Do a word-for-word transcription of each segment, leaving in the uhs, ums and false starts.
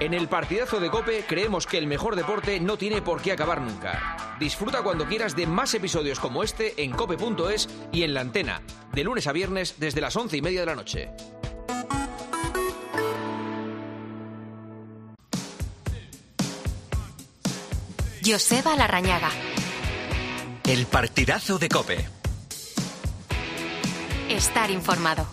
En el partidazo de COPE creemos que el mejor deporte no tiene por qué acabar nunca. Disfruta cuando quieras de más episodios como este en cope punto es y en La Antena, de lunes a viernes desde las once y media de la noche. Joseba Larrañaga. El partidazo de COPE. Estar informado.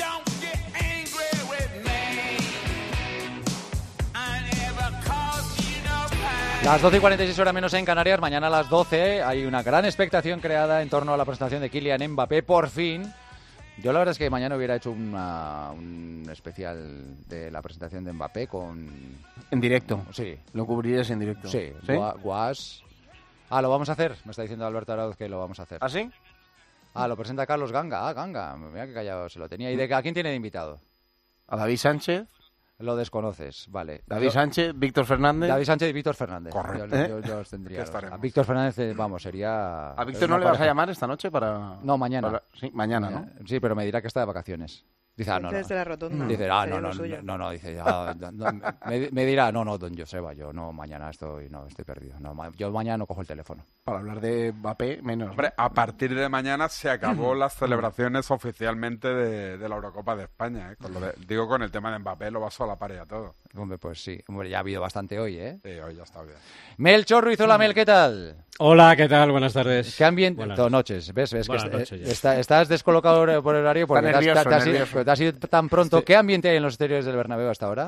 Las doce y cuarenta y seis horas menos en Canarias. Mañana a las doce hay una gran expectación creada en torno a la presentación de Kylian Mbappé, por fin. Yo la verdad es que mañana hubiera hecho una, un especial de la presentación de Mbappé con... En directo. Sí. Lo cubrirías en directo. Sí. ¿Sí? Gua- Guas... Ah, ¿lo vamos a hacer? Me está diciendo Alberto Arauz que lo vamos a hacer. ¿Ah, sí? Ah, lo presenta Carlos Ganga. Ah, Ganga. Mira que callado se lo tenía. ¿Y de a quién tiene de invitado? A David Sánchez. Lo desconoces, vale. David Yo- Sánchez, Víctor Fernández. David Sánchez y Víctor Fernández. Correcto. Yo, ¿Eh? yo- yo los tendría. Ya los- estaremos. a Víctor Fernández, eh, vamos, sería... ¿A Víctor una no le vas a pareja. llamar esta noche para...? No, mañana. para- Sí, mañana, ¿no? Eh, Sí, pero me dirá que está de vacaciones. Dice, ah, no, no. Desde la rotonda. Dice, ah, Sería no, lo no, suyo. no, no, dice, ah, no, no, me, me dirá, no, no, don Joseba, yo no, mañana estoy, no, estoy perdido. No, ma- yo mañana no cojo el teléfono. Para hablar de Mbappé, menos. Hombre, a partir de mañana se acabó las celebraciones oficialmente de, de la Eurocopa de España. ¿eh? Con lo de- digo, con el tema de Mbappé lo va a la pared a todo. Hombre, pues sí, hombre, ya ha habido bastante hoy, ¿eh? Sí, hoy ya está bien. Melchor Ruiz, hola Mel, ¿qué tal? Hola, ¿qué tal? Buenas tardes. ¿Qué ambiente? Buenas No, noches, ¿ves? ¿Ves que Buenas est- noches ya. está- estás descolocado por el horario porque Está te has- nervioso, te has ido- nervioso. pero te has ido tan pronto. Sí. ¿Qué ambiente hay en los exteriores del Bernabéu hasta ahora?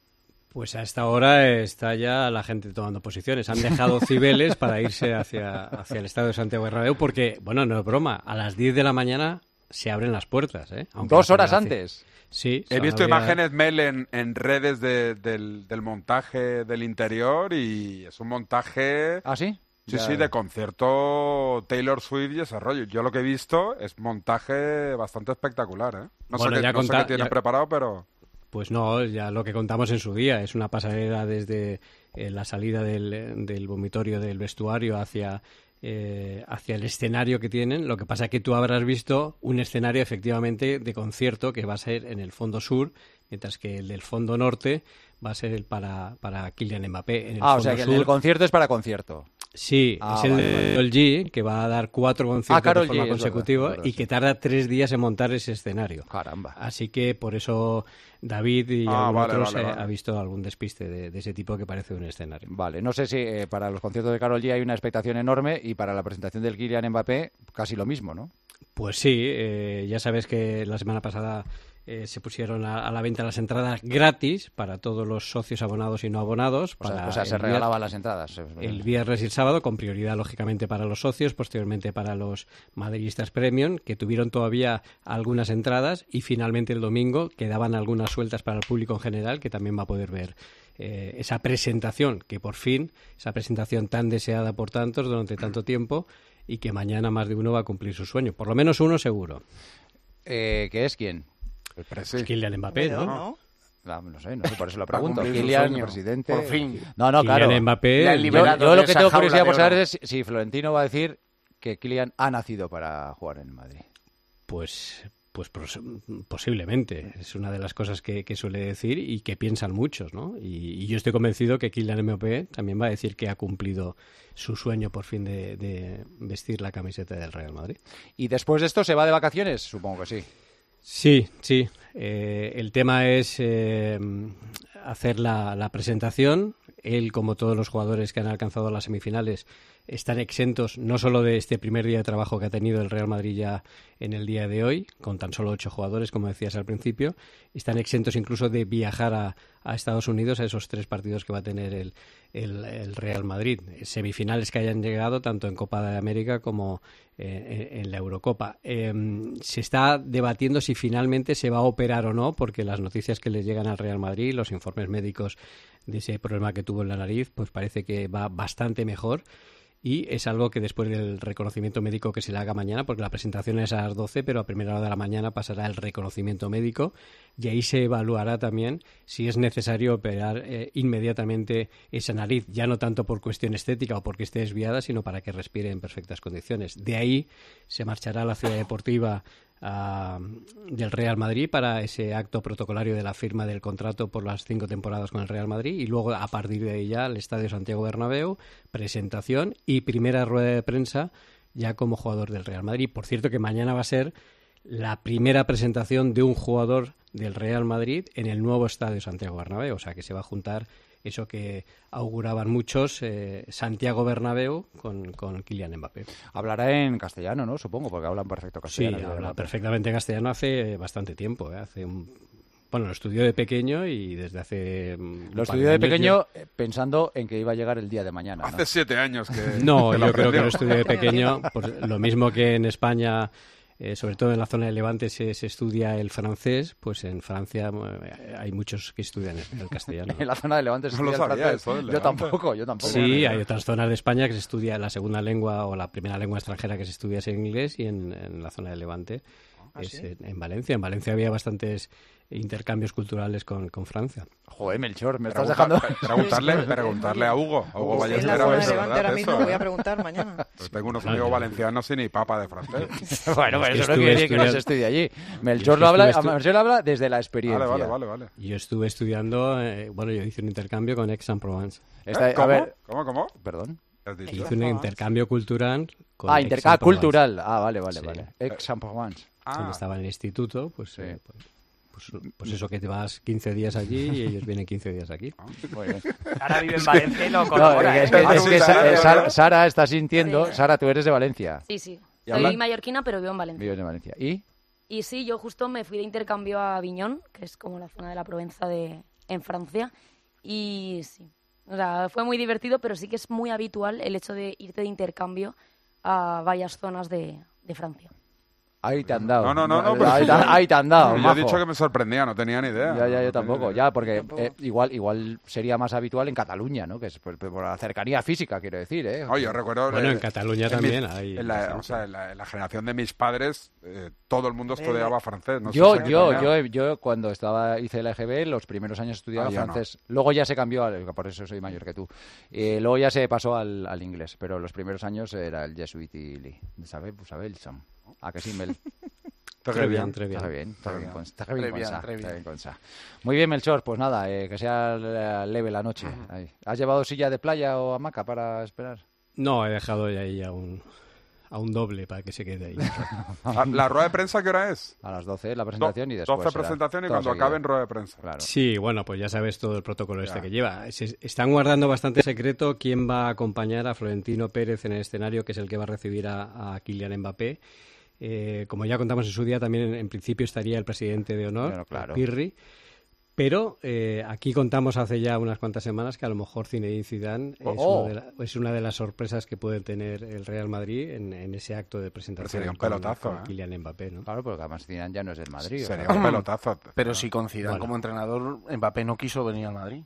Pues a esta hora está ya la gente tomando posiciones. Han dejado Cibeles para irse hacia, hacia el estadio de Santiago Bernabéu porque, bueno, no es broma, a las diez de la mañana se abren las puertas. ¿eh? Aunque Dos la horas federación- antes. Sí. He se visto abría- imágenes, Mel, en, en redes de- del, del montaje del interior y es un montaje... ¿Ah, sí? Sí, Ya- sí, de concierto Taylor Swift y ese rollo. Yo lo que he visto es montaje bastante espectacular, ¿eh? No Bueno, sé, qué, ya no sé conta- qué tienen ya- preparado, pero... Pues no, ya lo que contamos en su día es una pasarela desde eh, la salida del, del vomitorio del vestuario hacia, eh, hacia el escenario que tienen. Lo que pasa es que tú habrás visto un escenario efectivamente de concierto que va a ser en el fondo sur, mientras que el del fondo norte va a ser el para, para Kylian Mbappé. En el Ah, o fondo sea que el sur- del concierto es para concierto. Sí, Ah, es el vale, de vale. Karol G, que va a dar cuatro conciertos Ah, Karol de forma G, es verdad, consecutiva es verdad, y sí. que tarda tres días en montar ese escenario. Caramba. Así que por eso David y Ah, algún vale, otros vale, eh, vale. ha visto algún despiste de, de ese tipo que parece un escenario. Vale, no sé si eh, para los conciertos de Karol G hay una expectación enorme y para la presentación del Kylian Mbappé casi lo mismo, ¿no? Pues sí, eh, ya sabes que la semana pasada eh, se pusieron a, a la venta las entradas gratis para todos los socios abonados y no abonados. O sea, para o sea, se el vier- regalaban las entradas. El viernes y el sábado, con prioridad lógicamente para los socios, posteriormente para los madridistas premium, que tuvieron todavía algunas entradas, y finalmente el domingo quedaban algunas sueltas para el público en general, que también va a poder ver eh, esa presentación, que por fin, esa presentación tan deseada por tantos durante tanto tiempo, y que mañana más de uno va a cumplir su sueño, por lo menos uno seguro. Eh, ¿Qué es quién? El presi. Es Kylian Mbappé, ¿no? ¿no? Ah, no sé, no sé, por eso lo Para pregunto. cumplir su Kylian, sueño. presidente. Por fin. No, no, Kylian claro. Mbappé, Le han Yo, liberado yo de lo que esa tengo jaula curiosidad de por saber oro. es si, si Florentino va a decir que Kylian ha nacido para jugar en el Madrid. Pues, pues pos- posiblemente. Es una de las cosas que, que suele decir y que piensan muchos, ¿no? Y, y yo estoy convencido que Kylian Mbappé también va a decir que ha cumplido su sueño por fin de, de vestir la camiseta del Real Madrid. ¿Y después de esto se va de vacaciones? Supongo que sí. Sí, sí. Eh, el tema es eh, hacer la, la presentación. Él, como todos los jugadores que han alcanzado las semifinales, están exentos no solo de este primer día de trabajo que ha tenido el Real Madrid ya en el día de hoy, con tan solo ocho jugadores, como decías al principio, están exentos incluso de viajar a, a Estados Unidos a esos tres partidos que va a tener el, el, el Real Madrid. Semifinales que hayan llegado tanto en Copa de América como eh, en, en la Eurocopa. Eh, se está debatiendo si finalmente se va a operar o no, porque las noticias que le llegan al Real Madrid, los informes médicos de ese problema que tuvo en la nariz, pues parece que va bastante mejor. Y es algo que después del reconocimiento médico que se le haga mañana, porque la presentación es a las doce, pero a primera hora de la mañana pasará el reconocimiento médico y ahí se evaluará también si es necesario operar eh, inmediatamente esa nariz, ya no tanto por cuestión estética o porque esté desviada, sino para que respire en perfectas condiciones. De ahí se marchará a la ciudad deportiva a, del Real Madrid para ese acto protocolario de la firma del contrato por las cinco temporadas con el Real Madrid, y luego a partir de ahí ya el Estadio Santiago Bernabéu, presentación y primera rueda de prensa ya como jugador del Real Madrid. Por cierto que mañana va a ser la primera presentación de un jugador del Real Madrid en el nuevo Estadio Santiago Bernabéu, o sea que se va a juntar eso que auguraban muchos, eh, Santiago Bernabéu con, con Kylian Mbappé. Hablará en castellano, ¿no? Supongo, porque hablan perfecto castellano. Sí, habla ¿verdad? perfectamente castellano hace bastante tiempo, ¿eh? Hace un... Bueno, lo estudió de pequeño y desde hace... Lo estudió de pequeño yo... pensando en que iba a llegar el día de mañana, ¿no? Hace siete años que... No, que yo lo creo que aprendió. lo estudió de pequeño, por lo mismo que en España... Eh, sobre todo en la zona de Levante se, se estudia el francés, pues en Francia eh, hay muchos que estudian el castellano. En la zona de Levante se No lo estudia el sabía francés. eso, del Yo Levante. tampoco, yo tampoco. Sí, hay otras zonas de España que se estudia la segunda lengua o la primera lengua extranjera que se estudia es en inglés, y en, en la zona de Levante ¿Ah, es sí? en, en Valencia. En Valencia había bastantes intercambios culturales con, con Francia. Joder, Melchor, me estás Pregunta- dejando... Preguntarle, preguntarle a Hugo, a Hugo Estoy en la Ballester, a zona ver de si es Levante verdad ahora eso, mismo, voy a ¿eh? preguntar mañana. Pues tengo unos amigos valencianos y ni papa de francés. Bueno, Es pero que eso no estuve quiere decir que no se estudiando- estudie allí. Yo Melchor es lo que habla, estuve estu- Melchor habla desde la experiencia. Vale, vale, vale, vale. Yo estuve estudiando, eh, bueno, yo hice un intercambio con Aix-en-Provence. Esta- ¿Eh? a ¿Cómo? ver, ¿Cómo, cómo? perdón. ¿Qué has dicho? Hice un intercambio cultural con Ah, inter- ah, Aix-en-Provence. cultural. Ah, vale, vale, Sí. vale. Aix-en-Provence. Cuando Ah, estaba en el instituto, pues, Sí. eh, pues, pues, pues eso, que te vas quince días allí y ellos vienen quince días aquí. Muy bien. Ahora vive en Valencia y lo No, colabora, es que, ¿eh? Ah, es sí, que Sara, Sa- Sara, Sara, Sara. Sara está sintiendo... Sí. Sara, tú eres de Valencia. Sí, sí. ¿Y Soy hablan? mallorquina, pero vivo en Valencia. Vives en Valencia. ¿Y? Y sí, yo justo me fui de intercambio a Aviñón, que es como la zona de la Provenza de, en Francia. Y sí, o sea, fue muy divertido, pero sí que es muy habitual el hecho de irte de intercambio a varias zonas de, de Francia. Ahí te han dado. No, no, no, no, pero- Ahí, te, ahí te han dado, yo he majo. dicho que me sorprendía, no tenía ni idea. Ya, ya, yo No tenía tampoco, ni idea. ya, porque eh, igual igual sería más habitual en Cataluña, ¿no? Que es por, por la cercanía física, quiero decir, ¿eh? Oye, yo recuerdo... Bueno, eh, en Cataluña en también mis- hay En la, bastante. o sea, en la, en la generación de mis padres, eh, todo el mundo estudiaba francés. No sé yo, si aquí yo, también. yo, yo, cuando estaba hice la E G B, los primeros años estudiaba Ah, yo no. francés. Luego ya se cambió, al, por eso soy mayor que tú. Eh, luego ya se pasó al, al inglés, pero los primeros años era el Jesuit y Lee. ¿Sabes? Pues sabes, Sam. ¿A que sí, Mel? Très Très bien. bien, très bien. Está bien, está bien, bien. con- está bien Très con bien, sa, très está bien. bien con sa. Muy bien, Melchor, pues nada, eh, que sea eh, leve la noche. Ahí. ¿Has llevado silla de playa o hamaca para esperar? No, he dejado ahí a un, a un doble para que se quede ahí. ¿La, la rueda de prensa qué hora es? A las doce la presentación y Do- después doce será presentación y todo cuando seguido. acaben rueda de prensa. Claro. Sí, bueno, pues ya sabes todo el protocolo este Ya. que lleva. Se están guardando bastante secreto quién va a acompañar a Florentino Pérez en el escenario, que es el que va a recibir a, a Kylian Mbappé. Eh, como ya contamos en su día, también en, en principio estaría el presidente de honor, Bueno, claro. Pirri. Pero eh, aquí contamos hace ya unas cuantas semanas que a lo mejor Zinedine Zidane es, Oh. uno de la- es una de las sorpresas que puede tener el Real Madrid en, en ese acto de presentación sería un con- pelotazo, con ¿eh? Kylian Mbappé, ¿no? Claro, porque además Zidane ya no es del Madrid. o Sería sea, un pelotazo. Pero si con Zidane Bueno. como entrenador, Mbappé no quiso venir al Madrid.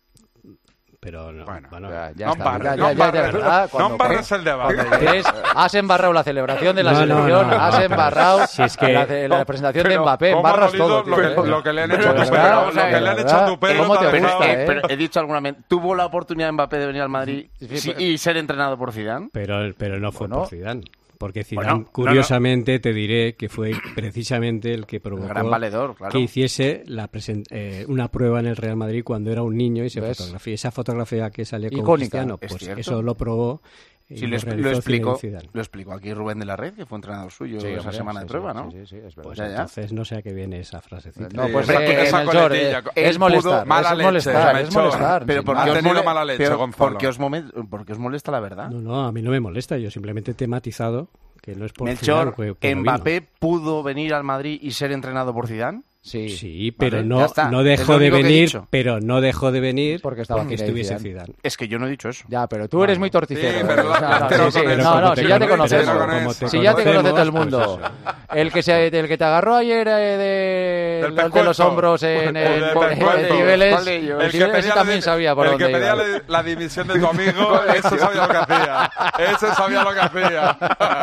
Pero no, Bueno, bueno, ya, ya no está, embarres, ya, no ya, ya, ya, embarres, ¿verdad? no Cuando- embarres el debate. cuando quieres, has embarrado la celebración de la No, no, selección, no, no, has no, embarrado si es que- la, ce- la presentación de Pero, Mbappé, ¿cómo embarras ha dolido todo. lo tío. que- lo que le han hecho De a tu verdad, perro, lo o sea, que le han de hecho a tu verdad, perro ¿cómo te te ha dejado- gusta, Eh, eh? pero he dicho alguna vez, ¿tuvo la oportunidad Mbappé de venir al Madrid Sí, sí, pero- y ser entrenado por Zidane? Pero, pero no fue Bueno. por Zidane. Porque Zidane, Bueno, no, curiosamente, te diré que fue precisamente el que El provocó gran valedor, claro. que hiciese la presen- eh, una prueba en el Real Madrid cuando era un niño y se ¿Ves? fotografió. Esa fotografía que salió con Icónica, Cristiano, es pues cierto. eso lo probó y Sí, lo lo, expl- realizó lo explicó, Zinedine Zidane. lo explicó aquí Rubén de la Red, que fue entrenador suyo Sí, esa hombre, semana sí, de prueba, sí, ¿no? sí, sí, sí, es verdad. Pues ya, ya. Entonces no sé a qué viene esa frasecita. No, pues Esa- eh, esa Melchor, coletilla. eh, Él es molestar, pudo- mala es leche, molestar, es Melchor. molestar. Pero sí. ¿por Ha qué os, tenido mole- mala leche, pero Gonzalo. ¿por qué os momen- por qué os molesta la verdad? No, no, a mí no me molesta. Yo simplemente te he matizado que no es por Melchor, Zidane que- que no ¿Mbappé pudo venir al Madrid y ser entrenado por Zidane? Sí, vino. Sí, pero Vale, no, ya está. no Es dejó lo de único que he venir, dicho. pero no dejó de venir Porque estaba Zinedine estuviese Zidane. Zidane. Es que yo no he dicho eso. Ya, pero tú eres muy torticero. Sí, pero ¿eh? la- No, la- no, pero sí, sí, con eso, no, no, como si te ya te conoces, conocemos. pero con eso. Si ya te conoce todo el Pues mundo. eso. El que, se, el que te agarró ayer eh, de, Del de los pescuezo. hombros en, El en, del en pescuezo. Cibeles, ¿Cuál de ellos? el Cibeles pedía también la di- sabía por el dónde que pedía iba. la, la dimisión de tu amigo, ese sabía lo que hacía. Ese sabía lo que hacía.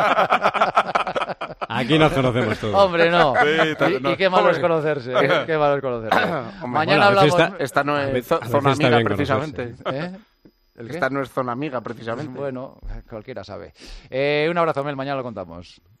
Aquí nos conocemos todos. Hombre, no. Sí, te- y, no. y qué malo es Hombre. conocerse. ¿eh? Qué malo es conocerse. Hombre, Mañana bueno, a veces hablamos... está- Esta no A es veces- zo- a veces zona está amiga, bien precisamente. ¿Eh? ¿El qué? Esta no es zona amiga, precisamente. Bueno, cualquiera sabe. Eh, un abrazo, Mel. Mañana lo contamos.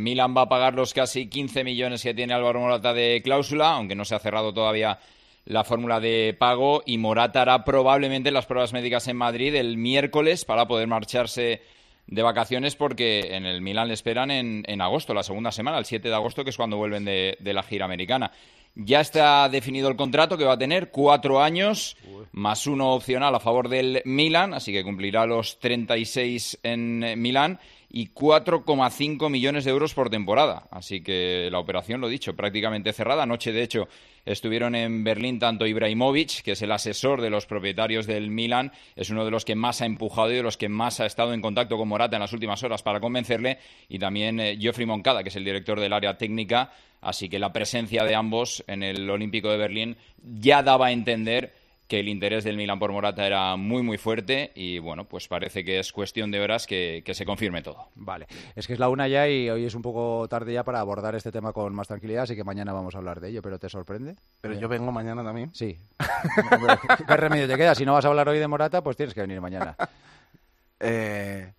Milan va a pagar los casi quince millones que tiene Álvaro Morata de cláusula, aunque no se ha cerrado todavía la fórmula de pago, y Morata hará probablemente las pruebas médicas en Madrid el miércoles para poder marcharse de vacaciones porque en el Milan le esperan en, en agosto, la segunda semana, el siete de agosto, que es cuando vuelven de, de la gira americana. Ya está definido el contrato que va a tener, cuatro años, más uno opcional a favor del Milan, así que cumplirá los treinta y seis en eh, Milán, y cuatro coma cinco millones de euros por temporada. Así que la operación, lo dicho, prácticamente cerrada. Anoche, de hecho, estuvieron en Berlín tanto Ibrahimovic, que es el asesor de los propietarios del Milan, es uno de los que más ha empujado y de los que más ha estado en contacto con Morata en las últimas horas para convencerle, y también eh, Geoffrey Moncada, que es el director del área técnica. Así que la presencia de ambos en el Olímpico de Berlín ya daba a entender que el interés del Milan por Morata era muy, muy fuerte y, bueno, pues parece que es cuestión de horas que, que se confirme todo. Vale, es que es la una ya y hoy es un poco tarde ya para abordar este tema con más tranquilidad, así que mañana vamos a hablar de ello, pero ¿te sorprende? Pero yo vengo mañana también. Sí. ¿Qué remedio te queda? Si no vas a hablar hoy de Morata, pues tienes que venir mañana. eh...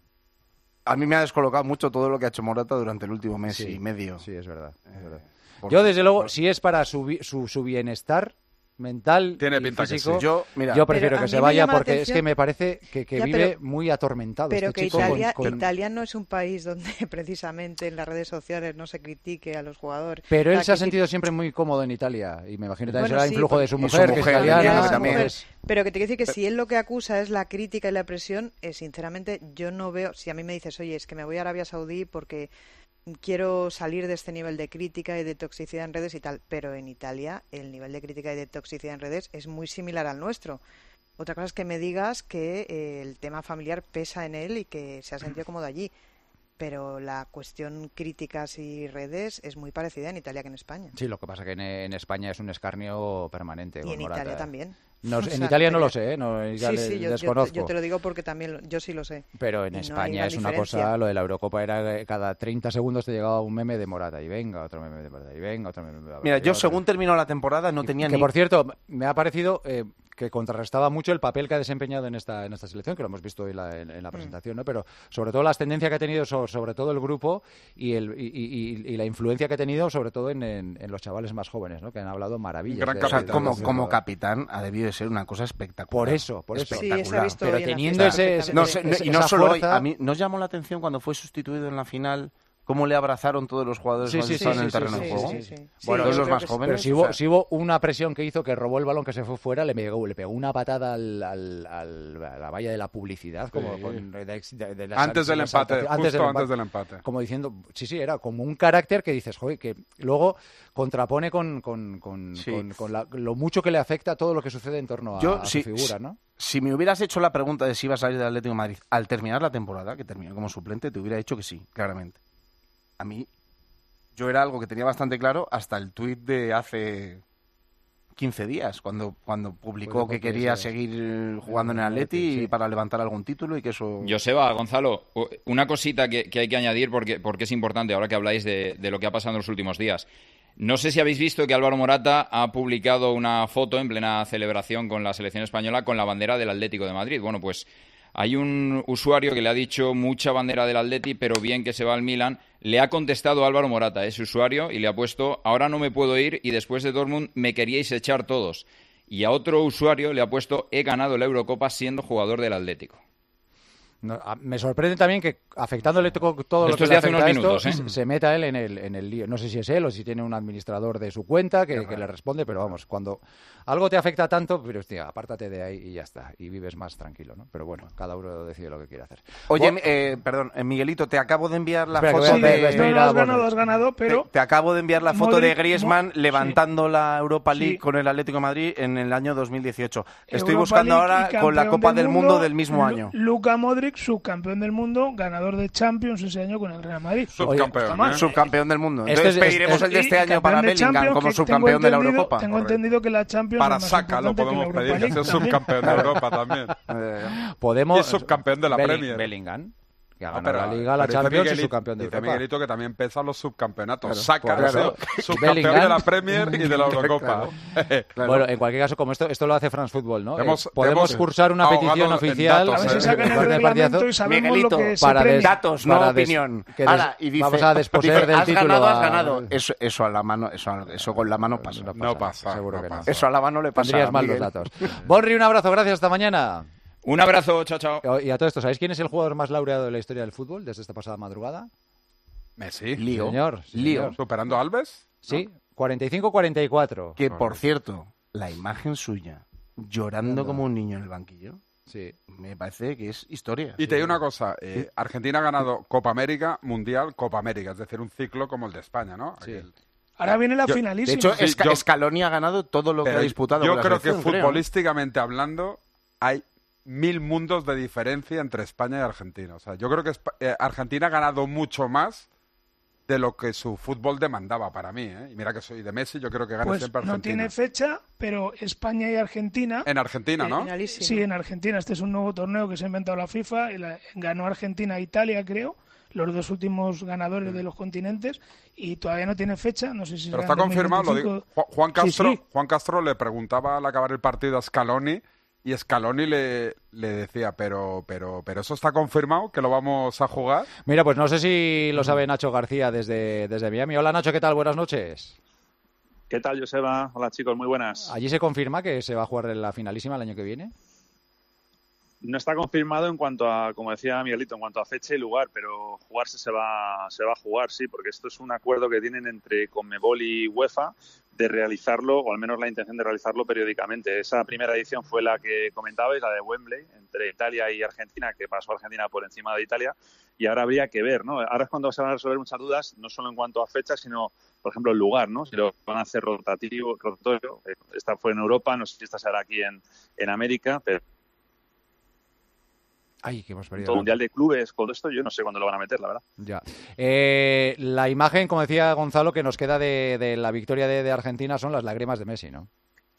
A mí me ha descolocado mucho todo lo que ha hecho Morata durante el último mes sí, y medio. Sí, es verdad. Es verdad. Eh, yo, desde luego, por... si es para su, su, su bienestar mental Tiene y pinta físico, que sí. yo, mira, yo prefiero que se vaya porque atención... es que me parece que, que ya, vive pero, muy atormentado. Pero este que chico Italia, con, con... Italia no es un país donde precisamente en las redes sociales no se critique a los jugadores. Pero él o sea, se ha que sentido si... siempre muy cómodo en Italia y me imagino también bueno, será sí, influjo de su mujer, su que mujer, es italiana. ya, también. Mujer. Pero que te quiero decir que si él lo que acusa es la crítica y la presión, eh, sinceramente yo no veo, si a mí me dices, oye, es que me voy a Arabia Saudí porque quiero salir de este nivel de crítica y de toxicidad en redes y tal, pero en Italia el nivel de crítica y de toxicidad en redes es muy similar al nuestro. Otra cosa es que me digas que eh, el tema familiar pesa en él y que se ha sentido cómodo allí, pero la cuestión críticas y redes es muy parecida en Italia que en España. Sí, lo que pasa que en, en España es un escarnio permanente. Y en Morata, Italia ¿eh? también. No, O en sea, Italia no pero... lo sé, ¿eh? No, ya sí, le, sí, yo, desconozco. Yo, yo te lo digo porque también yo sí lo sé. Pero en y España no es una diferencia. cosa, lo de la Eurocopa era cada treinta segundos te llegaba un meme de Morata y venga, otro meme de Morata y venga, otro meme de Morata. Mira, yo otro... según terminó la temporada no tenía que, ni... Que por cierto, me ha parecido eh, que contrarrestaba mucho el papel que ha desempeñado en esta en esta selección, que lo hemos visto en la, en, en la presentación, ¿no? Pero sobre todo la ascendencia que ha tenido sobre, sobre todo el grupo y, el, y, y, y la influencia que ha tenido sobre todo en, en, en los chavales más jóvenes, ¿no? Que han hablado maravillas. Gran de, capitán, de, de, como, de, como capitán ha debido de ser una cosa espectacular. Por eso, por eso. Sí, se ha visto pero teniendo ese, ese, no, ese, no, ese, y no esa solo fuerza... hoy, a mí nos llamó la atención cuando fue sustituido en la final cómo le abrazaron todos los jugadores sí, cuando sí, estaban sí, en el sí, terreno sí, de juego. sí, sí, sí. Bueno, todos los más sí. jóvenes. Pero si hubo, o sea... si hubo una presión que hizo que robó el balón que se fue fuera, le pegó, le pegó una patada al, al, al, a la valla de la publicidad. Como sí. con, de, de, de la, antes del empate, justo antes del empate, antes del empate. Como diciendo, sí, sí, era como un carácter que dices, joder, que luego contrapone con, con, con, sí. con, con la, lo mucho que le afecta a todo lo que sucede en torno a, Yo, a sí, su figura, ¿no? Si me hubieras hecho la pregunta de si iba a salir del Atlético de Madrid al terminar la temporada, que terminó como suplente, te hubiera dicho que sí, claramente. A mí, yo era algo que tenía bastante claro hasta el tuit de hace quince días, cuando, cuando publicó pues que quería ser. seguir jugando en el Atleti sí. para levantar algún título y que eso... Joseba, Gonzalo, una cosita que, que hay que añadir porque, porque es importante ahora que habláis de, de lo que ha pasado en los últimos días. No sé si habéis visto que Álvaro Morata ha publicado una foto en plena celebración con la selección española con la bandera del Atlético de Madrid. Bueno, pues hay un usuario que le ha dicho mucha bandera del Atleti, pero bien que se va al Milan. Le ha contestado Álvaro Morata, ese usuario, y le ha puesto, ahora no me puedo ir y después de Dortmund me queríais echar todos. Y a otro usuario le ha puesto, he ganado la Eurocopa siendo jugador del Atlético. No, a, me sorprende también que afectándole to todo esto lo que le hace afecta unos a esto, minutos, ¿eh? se, se meta él en el, en el lío. No sé si es él o si tiene un administrador de su cuenta que, que le responde, pero vamos, cuando algo te afecta tanto, pero hostia, apártate de ahí y ya está, y vives más tranquilo, ¿no? Pero bueno, cada uno decide lo que quiere hacer. Oye, bueno, eh, perdón, Miguelito, te acabo de enviar la espera, foto sí, de... No, no has ganado, has ganado, pero... Te, te acabo de enviar la foto Modric, de Griezmann Mo... levantando sí. la Europa League sí. con el Atlético de Madrid en el año dos mil dieciocho. Estoy Europa buscando League ahora con la Copa del Mundo, mundo del mismo año. Luka Modric, subcampeón del mundo, ganador de Champions ese año con el Real Madrid. Subcampeón, Oye, ¿eh? Subcampeón del mundo. Entonces este es, pediremos este, el de este año para Bellingham como subcampeón de la Eurocopa. Tengo entendido que la Champions para es más Saka lo podemos que la pedir, que sea subcampeón de Europa también. Podemos. Y es subcampeón de la Belling, Premier. Bellingham. Que ha no, ganado pero, la Liga, la Champions Miguelito, y subcampeón de dice Europa. Miguelito que también pesan los subcampeonatos. Claro, Saca, claro. subcampeón Bellingham. de la Premier y de la Eurocopa. Claro. Claro. Bueno, en cualquier caso, como esto esto lo hace France Football, ¿no? Hemos, eh, podemos cursar una petición oficial. Datos, a ver si sacan el reglamento y sabemos Miguelito, lo que se para premia. datos, no para opinión. Des, des, Ahora, y dice, vamos a desposeer dice, del has título. ganado, a... has ganado. Eso, eso a la mano, eso, eso con la mano pasa. No pasa. Seguro no que pasa. no. Eso a la mano le pasa. Tendrías mal los datos. Bonri, un abrazo, gracias, hasta mañana. Un abrazo, chao, chao. Y a todo esto, ¿sabéis quién es el jugador más laureado de la historia del fútbol desde esta pasada madrugada? Messi. Lío. Señor, sí, Lío. señor. ¿Superando a Alves? Sí, cuarenta y cinco cuarenta y cuatro. Que, por cierto, la imagen suya llorando como un niño en el banquillo, sí, me parece que es historia. Y te digo una cosa, eh, Argentina ha ganado Copa América, Mundial, Copa América, es decir, un ciclo como el de España, ¿no? Sí. Aquel... Ahora viene la Yo- finalísima. De hecho, Sí, Esca- yo- Scaloni ha ganado todo lo que Pero ha disputado. yo con la creo que selección, creo. futbolísticamente hablando hay mil mundos de diferencia entre España y Argentina. O sea, yo creo que Espa- eh, Argentina ha ganado mucho más de lo que su fútbol demandaba para mí, ¿eh? Y mira que soy de Messi, yo creo que gana Pues siempre no Argentina. tiene fecha, pero España y Argentina... En Argentina, ¿no? Finalísimo. Sí, en Argentina. Este es un nuevo torneo que se ha inventado la FIFA. Y la- ganó Argentina e Italia, creo, los dos últimos ganadores de los continentes. Y todavía no tiene fecha. No sé si Pero será está en confirmado, lo digo. dos mil veinticinco. Ju- Juan Sí, Castro, sí. Juan Castro le preguntaba al acabar el partido a Scaloni y Scaloni le, le decía, pero, pero, pero eso está confirmado, que lo vamos a jugar. Mira, pues no sé si lo sabe Nacho García desde, desde Miami. Hola Nacho, ¿qué tal? Buenas noches. ¿Qué tal, Joseba? Hola, chicos, muy buenas. ¿Allí se confirma que se va a jugar en la finalísima el año que viene? No está confirmado en cuanto a, como decía Miguelito, en cuanto a fecha y lugar, pero jugarse se va, se va a jugar, sí, porque esto es un acuerdo que tienen entre Conmebol y UEFA de realizarlo, o al menos la intención de realizarlo periódicamente. Esa primera edición fue la que comentabais, la de Wembley, entre Italia y Argentina, que pasó Argentina por encima de Italia, y ahora habría que ver, ¿no? Ahora es cuando se van a resolver muchas dudas, no solo en cuanto a fecha, sino, por ejemplo, el lugar, ¿no? Si lo van a hacer rotativo, rotatorio. Esta fue en Europa, no sé si esta será aquí en, en América, pero Ay, que hemos perdido. todo mundial de clubes, todo esto, yo no sé cuándo lo van a meter, la verdad. Ya. Eh, la imagen, como decía Gonzalo, que nos queda de, de la victoria de, de Argentina son las lágrimas de Messi, ¿no?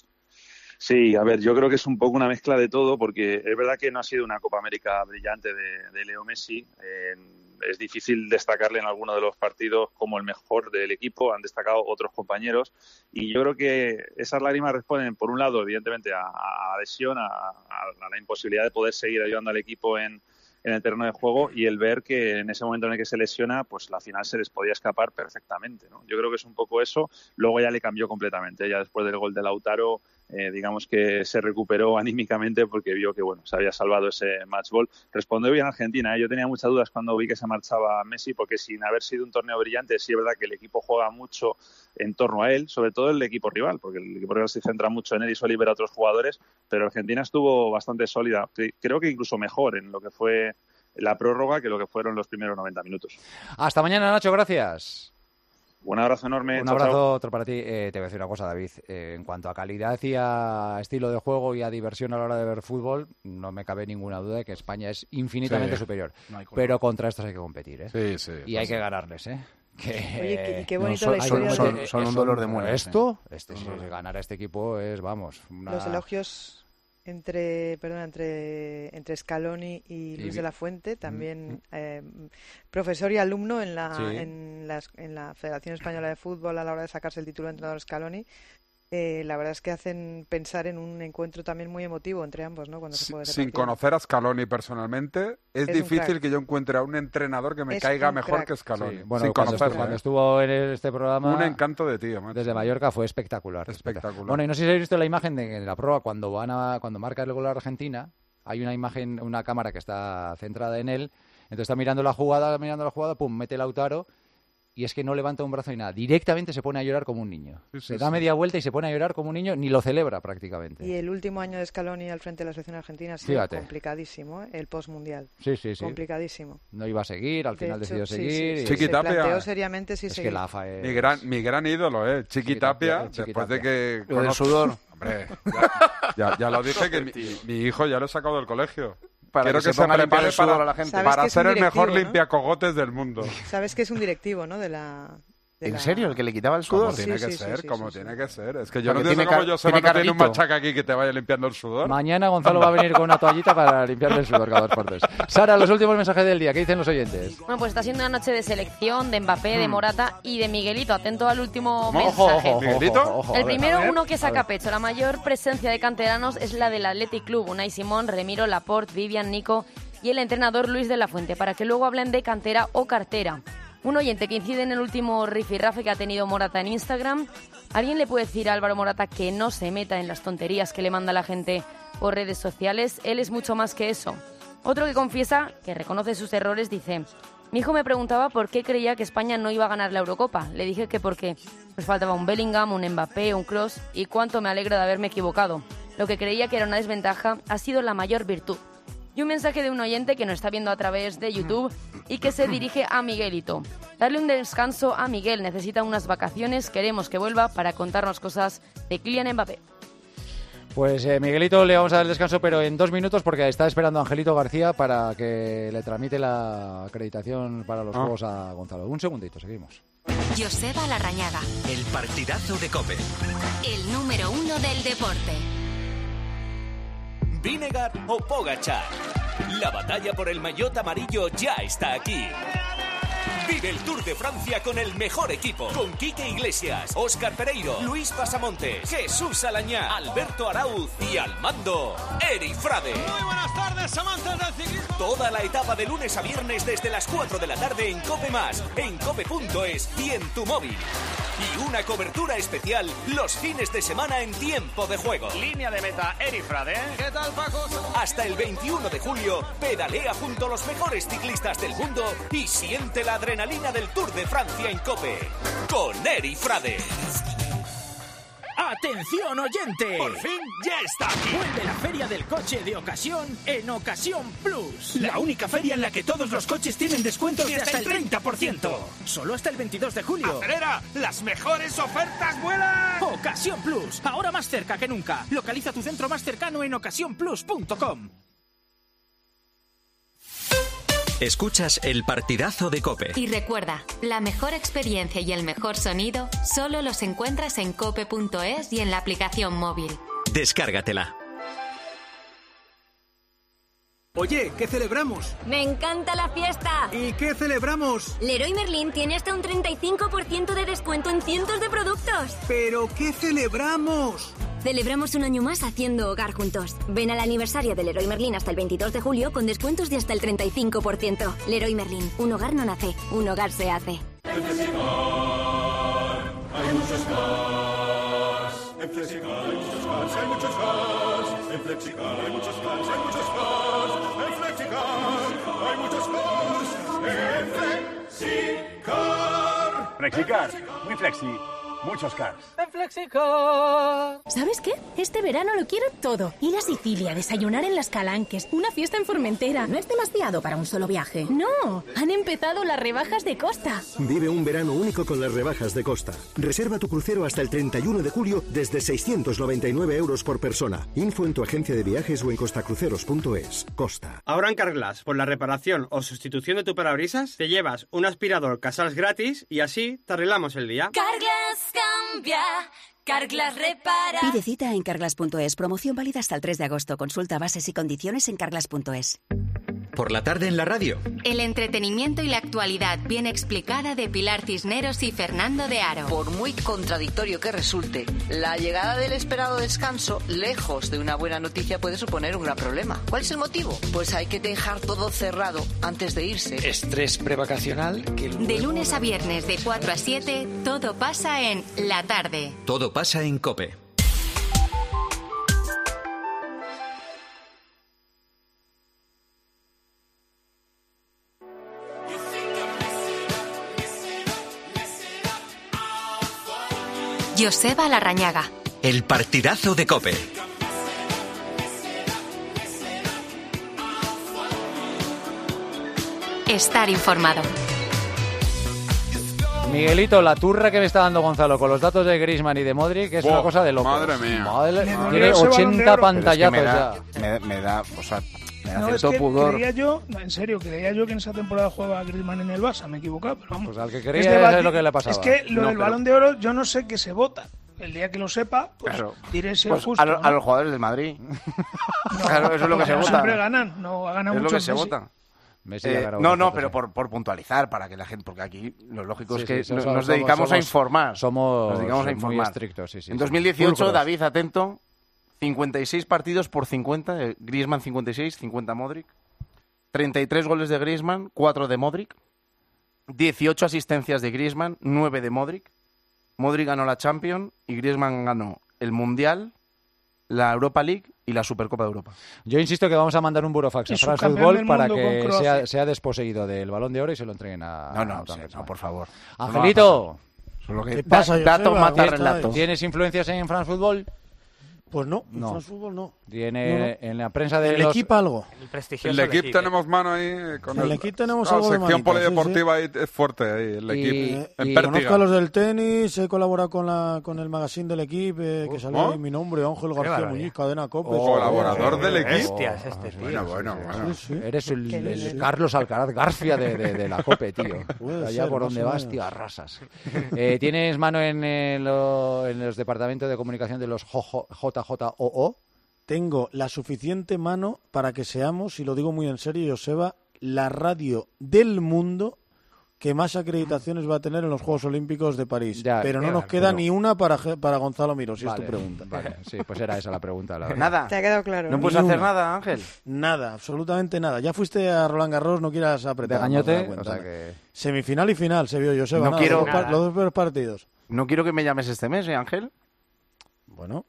Sí, a ver, yo creo que es un poco una mezcla de todo, porque es verdad que no ha sido una Copa América brillante de, de Leo Messi. Eh, es difícil destacarle en alguno de los partidos como el mejor del equipo, han destacado otros compañeros, y yo creo que esas lágrimas responden, por un lado, evidentemente, a, a la lesión, a, a la imposibilidad de poder seguir ayudando al equipo en, en el terreno de juego, y el ver que en ese momento en el que se lesiona, pues la final se les podía escapar perfectamente, ¿no? Yo creo que es un poco eso. Luego ya le cambió completamente, ya después del gol de Lautaro, eh, digamos que se recuperó anímicamente porque vio que, bueno, se había salvado ese match ball. Respondió bien Argentina, ¿eh? Yo tenía muchas dudas cuando vi que se marchaba Messi, porque sin haber sido un torneo brillante, sí es verdad que el equipo juega mucho en torno a él, sobre todo el equipo rival, porque el equipo rival se centra mucho en él y suele liberar a otros jugadores, pero Argentina estuvo bastante sólida, creo que incluso mejor en lo que fue la prórroga que lo que fueron los primeros noventa minutos. Hasta mañana, Nacho, gracias. Un abrazo enorme. Un chao, abrazo chao. otro para ti. Eh, te voy a decir una cosa, David. Eh, en cuanto a calidad y a estilo de juego y a diversión a la hora de ver fútbol, no me cabe ninguna duda de que España es infinitamente Sí. superior. No hay color. Pero contra estos hay que competir, ¿eh? Sí, sí. Y hay que ganarles, ¿eh? Que, Oye, qué- qué no, bonito son, la son- historia son- de- son un son- dolor de muelas, Esto, eh. este, sí, ganar a este equipo es, vamos, una... Los elogios entre, perdón, entre, entre Scaloni y Luis Y- de la Fuente, también eh, profesor y alumno en la, Sí. en, las- en la Federación Española de Fútbol a la hora de sacarse el título de entrenador Scaloni. Eh, la verdad es que hacen pensar en un encuentro también muy emotivo entre ambos, ¿no? Cuando se juega ese Sin partido. conocer a Scaloni personalmente, es, Es un difícil crack. que yo encuentre a un entrenador que me Es caiga un mejor crack. que Scaloni. Sí, bueno, Sin cuando, conocerlo, estuvo, cuando ¿eh? estuvo en este programa Un encanto de tío, macho. desde Mallorca fue espectacular. Espectacular. Bueno, y no sé si habéis visto la imagen de en la prueba cuando van a, cuando marca el gol a Argentina, hay una imagen, una cámara que está centrada en él, entonces está mirando la jugada, mirando la jugada, pum, mete Lautaro y es que no levanta un brazo ni nada, directamente se pone a llorar como un niño. Sí, sí, se da sí. media vuelta y se pone a llorar como un niño, ni lo celebra prácticamente. Y el último año de Scaloni al frente de la selección argentina ha sido Fíjate. complicadísimo, ¿eh? El postmundial. Sí, sí, sí. Complicadísimo. No iba a seguir, al De final hecho, decidió sí, seguir. sí, y- sí, Chiqui se Tapia. planteó seriamente si Es que seguir. la A F A es... Mi gran, mi gran ídolo, ¿eh? Chiqui Tapia, Chiqui después Tapia. de que... Lo del conozco- sudor. Hombre, ya, ya- ya lo dije que mi, mi hijo ya lo he sacado del colegio. Para Quiero que que se se ponga a limpiar prepare el sudor para, a la gente. ¿Sabes para que es ser un el mejor directivo, ¿no? limpiacogotes del mundo. Sabes que es un directivo, ¿no? De la... de ¿En la- serio? ¿El que le quitaba el Como sudor? Sí, tiene sí, que sí, ser, sí, como sí, tiene sí. que ser. Es que yo Porque no tiene entiendo cómo car- yo se tiene no tiene un carrito. machaca aquí que te vaya limpiando el sudor. Mañana Gonzalo va a venir con una toallita para limpiarle el sudor cada dos por tres. Sara, los últimos mensajes del día, ¿qué dicen los oyentes? Bueno, pues está siendo una noche de selección de Mbappé, Hmm. de Morata y de Miguelito. Atento al último Ojo, mensaje. ojo, ojo, ¿Miguelito? ojo, ojo, a El ver. primero, a ver. uno que A saca ver. pecho. La mayor presencia de canteranos es la del Athletic Club. Unai Simón, Remiro, Laporte, Vivian, Nico y el entrenador Luis de la Fuente, para que luego hablen de cantera o cartera. Un oyente que incide en el último rifirrafe que ha tenido Morata en Instagram. ¿Alguien le puede decir a Álvaro Morata que no se meta en las tonterías que le manda la gente por redes sociales, él es mucho más que eso. Otro que confiesa que reconoce sus errores dice: mi hijo me preguntaba por qué creía que España no iba a ganar la Eurocopa. Le dije que porque nos faltaba un Bellingham, un Mbappé, un Kroos, y cuánto me alegro de haberme equivocado. Lo que creía que era una desventaja ha sido la mayor virtud. Y un mensaje de un oyente que nos está viendo a través de YouTube y que se dirige a Miguelito. Darle un descanso a Miguel, necesita unas vacaciones, queremos que vuelva para contarnos cosas de Kylian Mbappé. Pues eh, Miguelito le vamos a dar el descanso, pero en dos minutos, porque está esperando a Angelito García para que le tramite la acreditación para los Ah. Juegos a Gonzalo. Un segundito, seguimos. Joseba Larrañaga, El partidazo de COPE. el número uno del deporte. Vinegar o Pogačar. La batalla por el maillot amarillo ya está aquí. Vive el Tour de Francia con el mejor equipo. Con Quique Iglesias, Óscar Pereiro, Luis Pasamontes, Jesús Alañá, Alberto Arauz y al mando, Eri Frade. Muy buenas tardes, amantes del ciclismo. Toda la etapa de lunes a viernes desde las cuatro de la tarde en COPE Más, en cope punto es y en tu móvil. Y una cobertura especial los fines de semana en tiempo de juego. Línea de meta, Eri Frade. ¿Qué tal, Paco? Hasta el veintiuno de julio, pedalea junto a los mejores ciclistas del mundo y siente la adrenalina del Tour de Francia en COPE. Con Eri Frade. ¡Atención, oyente! Por fin ya está aquí. Vuelve la Feria del Coche de Ocasión en Ocasión Plus. La única feria en la que todos los coches tienen descuentos de hasta el treinta por ciento. Solo hasta el veintidós de julio. ¡Acelera! ¡Las mejores ofertas vuelan! Ocasión Plus, ahora más cerca que nunca. Localiza tu centro más cercano en ocasión plus punto com. Escuchas el partidazo de COPE. Y recuerda, la mejor experiencia y el mejor sonido solo los encuentras en cope punto es y en la aplicación móvil. Descárgatela. Oye, ¿qué celebramos? ¡Me encanta la fiesta! ¿Y qué celebramos? Leroy Merlin tiene hasta un treinta y cinco por ciento de descuento en cientos de productos. ¿Pero qué celebramos? Celebramos un año más haciendo hogar juntos. Ven al aniversario de Leroy Merlin hasta el veintidós de julio con descuentos de hasta el treinta y cinco por ciento. Leroy Merlin, un hogar no nace, un hogar se hace. En Flexicar hay muchos cars. En Flexicar hay muchos cars, hay muchos cars. En Flexicar hay muchos cars, hay muchos cars. En Flexicar hay muchos cars. En Flexicar. Flexicar, muy flexi, muchos cars. En Flexicar. ¿Sabes qué? Este verano lo quiero todo. Ir a Sicilia, desayunar en Las Calanques, una fiesta en Formentera. No es demasiado para un solo viaje. No, han empezado las rebajas de Costa. Vive un verano único con las rebajas de Costa. Reserva tu crucero hasta el treinta y uno de julio desde seiscientos noventa y nueve euros por persona. Info en tu agencia de viajes o en costacruceros punto es. Costa. Ahora en Carglass, por la reparación o sustitución de tu parabrisas, te llevas un aspirador Casals gratis y así te arreglamos el día. Carglass cambia, Carglass repara. Pide cita en carglass punto es. Promoción válida hasta el tres de agosto. Consulta bases y condiciones en carglass punto es. Por la tarde en la radio. El entretenimiento y la actualidad bien explicada de Pilar Cisneros y Fernando de Aro. Por muy contradictorio que resulte, la llegada del esperado descanso, lejos de una buena noticia, puede suponer un gran problema. ¿Cuál es el motivo? Pues hay que dejar todo cerrado antes de irse. Estrés prevacacional. Que luego... De lunes a viernes de cuatro a siete, todo pasa en La Tarde. Todo pasa en COPE. Joseba Larrañaga. El partidazo de COPE. Estar informado. Miguelito, la turra que me está dando Gonzalo con los datos de Griezmann y de Modric es Buah, una cosa de locos. madre mía. Madre, Me tiene ese ochenta Balón de Oro. pantallazos Pero es ya. que me da, me, me da, o sea, me da No, es cierto que pudor. creía yo, no, en serio, creía yo que en esa temporada jugaba Griezmann en el Barça, me he equivocado, pero vamos. Pues al que Es quería debati- es lo que le pasaba. Es que lo No, del pero- Balón de Oro yo no sé qué se vota. El día que lo sepa, pues Claro. diré si Pues es justo. a, lo- ¿no? a los jugadores del Madrid. Claro, eso es lo que se No vota. siempre ganan, no ha ganado Es lo mucho que se Messi. vota. Messi Eh, ya ganó no, unas no, cuantas, pero sí. por, por puntualizar, para que la gente, porque aquí lo lógico Sí, es que sí, nos, somos- nos dedicamos a somos- informar. somos nos dedicamos a muy informar. estrictos, sí, sí, en sí. dos mil dieciocho, Pulcros. David, atento, cincuenta y seis partidos por cincuenta, eh, Griezmann cincuenta y seis, cincuenta Modric, treinta y tres goles de Griezmann, cuatro de Modric, dieciocho asistencias de Griezmann, nueve de Modric. Modric ganó la Champions y Griezmann ganó el Mundial, la Europa League y la Supercopa de Europa. Yo insisto que vamos a mandar un burofax a France Football para que sea, sea desposeído del Balón de Oro y se lo entreguen a... No, no, a sí, no, por favor. Angelito. Solo que ¿Qué pasa, da, dato Joseba? mata Aquí relato. estáis. ¿Tienes influencias en France Football? Pues no, en No. France Football no. Tiene No, no. en la prensa de El los... equipo algo. El prestigioso El equipo L'Equipe. tenemos mano ahí. Con El el, L'Equipe tenemos la algo de sección manita, polideportiva ahí es fuerte ahí, el Y- equipo. En y Pértiga. Conozco a los del tenis, he colaborado con la con el magazine del equipo, eh, que sale ¿Oh? ahí mi nombre, Ángel García barbaridad. Muñiz, Cadena Cope. Oh, colaborador del equipo. Hostias, este tío. Bueno, bueno, bueno. Sí, sí. Eres el, Qué el bien. Carlos Alcaraz García de, de, de la COPE, tío. Puede Allá ser, por más donde o vas, menos. tío, arrasas. Eh, ¿Tienes mano en, eh, lo- en los departamentos de comunicación de los J J O O? Tengo la suficiente mano para que seamos, y lo digo muy en serio, Joseba, la radio del mundo que más acreditaciones va a tener en los Juegos Olímpicos de París. Ya, pero no ya, nos queda pero- ni una para, Je- para Gonzalo Miro, si Vale, es tu pregunta. Vale, sí, pues era esa la pregunta. La verdad. Nada. Te ha quedado claro. No puedes Ni hacer una. nada, Ángel. Nada, absolutamente nada. Ya fuiste a Roland Garros, no quieras De apretar. gañote, más de la o cuenta, sea ¿no? que... Semifinal y final se vio, Joseba. No nada, quiero- los, dos par- Nada. los dos peores partidos. No quiero que me llames este mes, ¿eh, Ángel? Bueno,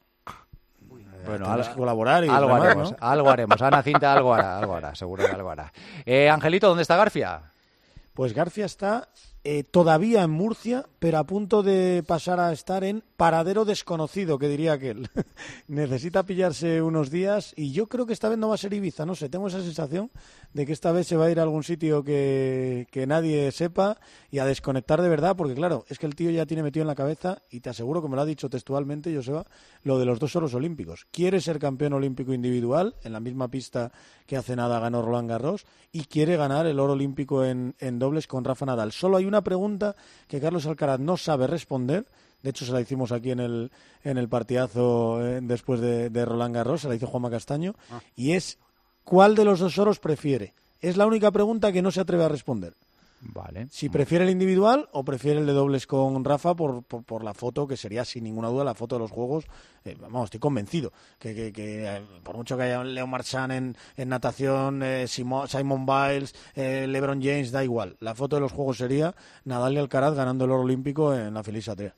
Bueno, tienes al- que colaborar y algo demás, haremos, ¿no? algo haremos. Ana Cinta algo hará, algo hará, seguro que algo hará. Eh, Angelito, ¿dónde está García? Pues García está eh, todavía en Murcia, pero a punto de pasar a estar en paradero desconocido, que diría aquel. Necesita pillarse unos días y yo creo que esta vez no va a ser Ibiza, no sé, tengo esa sensación de que esta vez se va a ir a algún sitio que, que nadie sepa y a desconectar de verdad, porque claro, es que el tío ya tiene metido en la cabeza, y te aseguro que me lo ha dicho textualmente, Joseba, lo de los dos oros olímpicos. Quiere ser campeón olímpico individual, en la misma pista que hace nada ganó Roland Garros, y quiere ganar el oro olímpico en, en dobles con Rafa Nadal. Solo hay una pregunta que Carlos Alcaraz no sabe responder. De hecho, se la hicimos aquí en el, en el partidazo eh, después de, de Roland Garros, se la hizo Juanma Castaño, Ah. y es ¿cuál de los dos oros prefiere? Es la única pregunta que no se atreve a responder. Vale. Si prefiere el individual o prefiere el de dobles con Rafa por, por, por la foto, que sería sin ninguna duda la foto de los Juegos. Eh, vamos, estoy convencido que, que, que eh, por mucho que haya Leo Marchand en, en natación, eh, Simon, Simon Biles, eh, LeBron James, da igual. La foto de los Juegos sería Nadal y Alcaraz ganando el oro olímpico en la Feliz Atrea.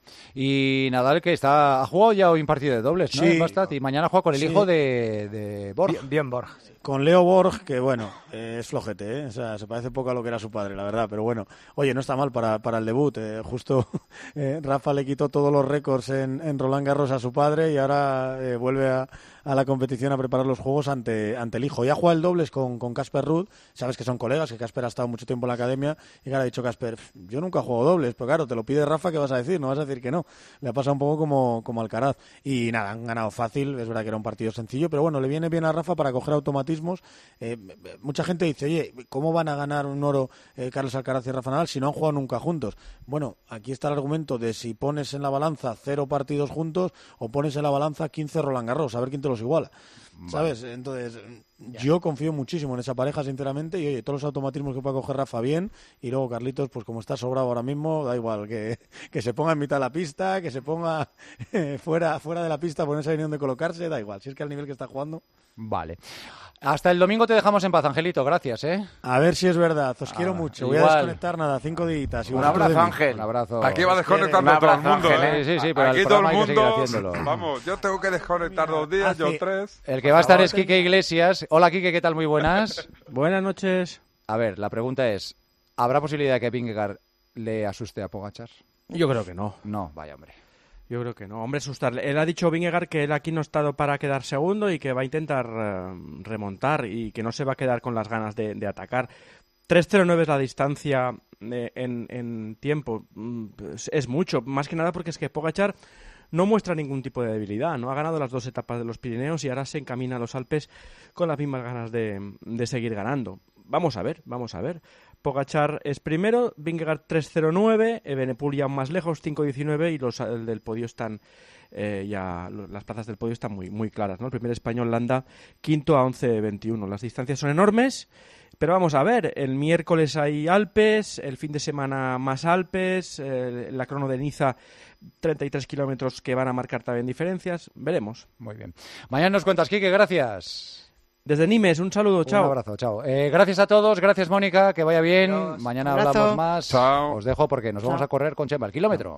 Y Nadal, que está ha jugado ya hoy un partido de dobles, ¿no? Sí. En Bastad, y mañana juega con el Sí. hijo de, de Borg. Bien, bien, Borg. Con Leo Borg, que bueno, eh, es flojete, ¿eh? O sea, se parece poco a lo que era su padre, la verdad, pero bueno. Oye, no está mal para, para el debut. Eh, justo eh, Rafa le quitó todos los récords en, en Roland Garros a su padre y ahora eh, vuelve a, a la competición a preparar los juegos ante, ante el hijo. Ya juega el dobles con con Casper Ruud, sabes que son colegas, que Casper ha estado mucho tiempo en la academia, y claro, ha dicho Casper, yo nunca he jugado dobles, pero claro, te lo pide Rafa, ¿qué vas a decir? No vas a decir que no. Le ha pasado un poco como, como Alcaraz. Y nada, han ganado fácil, es verdad que era un partido sencillo, pero bueno, le viene bien a Rafa para coger automatismos. Eh, mucha gente dice, oye, ¿cómo van a ganar un oro eh, Carlos Alcaraz y Rafa Nadal si no han jugado nunca juntos? Bueno, aquí está el argumento de si pones en la balanza cero partidos juntos o pones en la balanza quince Roland Garros, a ver quién te los iguala. ¿Sabes? Entonces, yo confío muchísimo en esa pareja, sinceramente, y oye, todos los automatismos que pueda coger Rafa bien, y luego Carlitos, pues como está sobrado ahora mismo, da igual, que, que se ponga en mitad de la pista, que se ponga eh, fuera, fuera de la pista, ponerse ahí donde colocarse, da igual, si es que al nivel que está jugando. Vale. Hasta el domingo te dejamos en paz, Angelito, gracias, ¿eh? A ver si es verdad, os quiero Ah, mucho, voy igual. a desconectar nada, cinco días. Un abrazo, Ángel. Un abrazo. Aquí va Un desconectando todo el abrazo, mundo, Ángel, ¿eh? Sí, sí, sí, pero Aquí el todo el programa hay que seguir mundo. haciéndolo. Vamos, yo tengo que desconectar dos días, yo hace- tres. El que va a estar es Quique Iglesias. Hola, Quique, ¿qué tal? Muy buenas. Buenas noches. A ver, la pregunta es, ¿habrá posibilidad de que Vingegaard le asuste a Pogačar? Yo creo que no. No, vaya hombre. Yo creo que no. Hombre, asustarle. Él ha dicho Vingegaard que él aquí no ha estado para quedar segundo y que va a intentar eh, remontar y que no se va a quedar con las ganas de, de atacar. tres cero nueve es la distancia eh, en, en tiempo. Mm, pues es mucho. Más que nada porque es que Pogačar no muestra ningún tipo de debilidad. No ha ganado las dos etapas de los Pirineos y ahora se encamina a los Alpes con las mismas ganas de, de seguir ganando. Vamos a ver, vamos a ver. Pogačar es primero, Vingegaard tres cero nueve, Evenepoel ya más lejos, cinco diecinueve, y los el del podio están eh, ya, las plazas del podio están muy, muy claras, ¿no? El primer español Landa, quinto a once veintiuno. Las distancias son enormes, pero vamos a ver, el miércoles hay Alpes, el fin de semana más Alpes, eh, la crono de Niza, treinta y tres kilómetros que van a marcar también diferencias, veremos. Muy bien. Mañana nos cuentas, Quique, gracias. Desde Nimes, un saludo, chao. Un abrazo, chao. Eh, gracias a todos, gracias Mónica, que vaya bien. Adiós. Mañana Abrazo. hablamos más. Chao. Os dejo porque nos vamos Chao. a correr con Chema el kilómetro.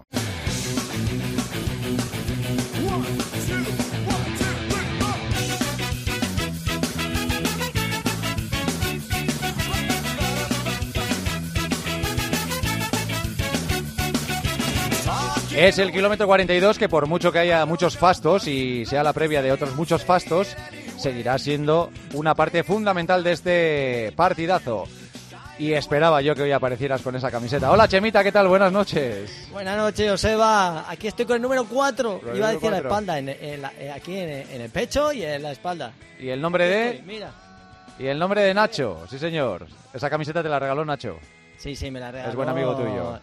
Es el kilómetro cuarenta y dos que por mucho que haya muchos fastos y sea la previa de otros muchos fastos, seguirá siendo una parte fundamental de este partidazo. Y esperaba yo que hoy aparecieras con esa camiseta. Hola Chemita, ¿qué tal? Buenas noches. Buenas noches, Joseba. Aquí estoy con el número cuatro. Con el Iba a número decir la cuatro. espalda, en, en la- eh, aquí en, en el pecho y en la espalda. ¿Y el nombre de...? Mira. Y el nombre de Nacho, sí señor. Esa camiseta te la regaló Nacho. Sí, sí, me la regaló. Es buen amigo tuyo.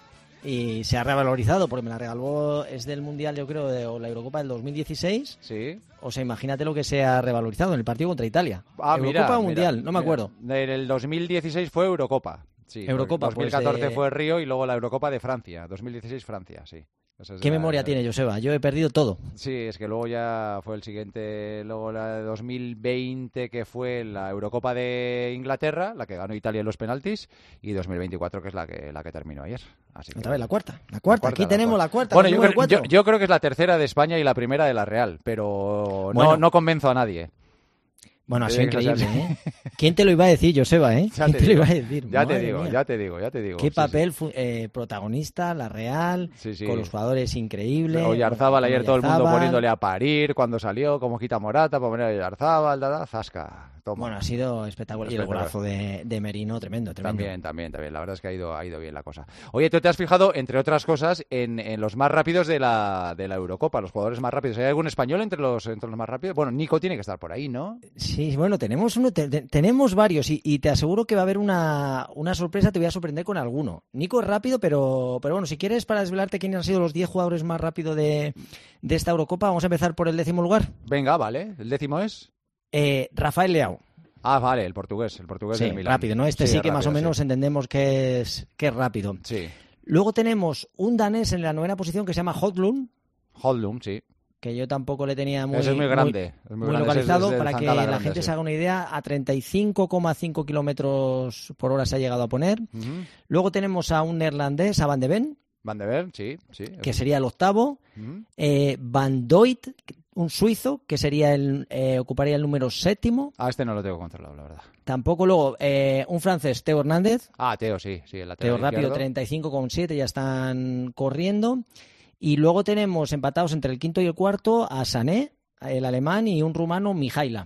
Y se ha revalorizado porque me la regaló, es del Mundial, yo creo, de, o la Eurocopa del dos mil dieciséis. Sí. O sea, imagínate lo que se ha revalorizado en el partido contra Italia. Ah, Eurocopa mira, o Mundial, mira, no me mira. acuerdo. En el dos mil dieciséis fue Eurocopa. Sí, Eurocopa, dos mil catorce pues, eh, fue Río y luego la Eurocopa de Francia. dos mil dieciséis Francia, sí. Esa es ¿Qué la- memoria tiene, Joseba? Yo he perdido todo. Sí, es que luego ya fue el siguiente, luego la de dos mil veinte que fue la Eurocopa de Inglaterra, la que ganó Italia en los penaltis, y dos mil veinticuatro que es la que la que terminó ayer. Así que, Otra vez, la cuarta. La cuarta, aquí tenemos la cuarta. Bueno, la yo número creo, cuatro. yo- yo creo que es la tercera de España y la primera de la Real, pero no, Bueno. no convenzo a nadie. Bueno, ha sido Tiene que ser increíble, así. ¿eh? ¿Quién te lo iba a decir, Joseba, eh? Ya ¿Quién te te, lo digo, iba a decir? ya te Madre digo, mía. ya te digo, ya te digo. Qué Sí, papel fu- eh, protagonista, la Real, Sí, sí. con los jugadores increíbles. Oyarzábal ayer todo el mundo Oyarzábal. poniéndole a parir cuando salió, como quita Morata, para poner a Oyarzábal, da, da, zasca. Toma. Bueno, ha sido espectacular. Y el Espectacular. golazo de, de Merino, tremendo, tremendo. También, también, también. La verdad es que ha ido, ha ido bien la cosa. Oye, tú te has fijado, entre otras cosas, en, en los más rápidos de la, de la Eurocopa, los jugadores más rápidos. ¿Hay algún español entre los, entre los más rápidos? Bueno, Nico tiene que estar por ahí, ¿no? Sí, bueno, tenemos uno, te- te- tenemos varios y, y te aseguro que va a haber una, una sorpresa, te voy a sorprender con alguno. Nico es rápido, pero, pero bueno, si quieres para desvelarte quiénes han sido los diez jugadores más rápidos de, de esta Eurocopa, vamos a empezar por el décimo lugar. Venga, vale. ¿El décimo es? Eh, Rafael Leao. Ah, vale, el portugués, el portugués Sí, del Milán. rápido, ¿no? Este sí, que rápido, más o menos sí. entendemos que es, que es rápido. Sí. Luego tenemos un danés en la novena posición que se llama Hodlund, Hodlund, sí. que yo tampoco le tenía muy, Ese es muy grande, es muy muy grande, ese es localizado. desde Para que Zancala la grande, gente sí. se haga una idea, a treinta y cinco coma cinco kilómetros por hora se ha llegado a poner. Ujú. Luego tenemos a un neerlandés, a Van de Ven, Van de Ver, sí, sí. que sería el octavo. Ujú. Eh, Van Doit, un suizo, que sería el eh, ocuparía el número séptimo. Ah, este no lo tengo controlado, la verdad. Tampoco luego eh, un francés, Teo Hernández. Ah, Teo, sí, sí, el lateral Teo rápido, izquierdo. treinta y cinco coma siete, ya están corriendo. Y luego tenemos empatados entre el quinto y el cuarto a Sané, el alemán, y un rumano, Mijaila.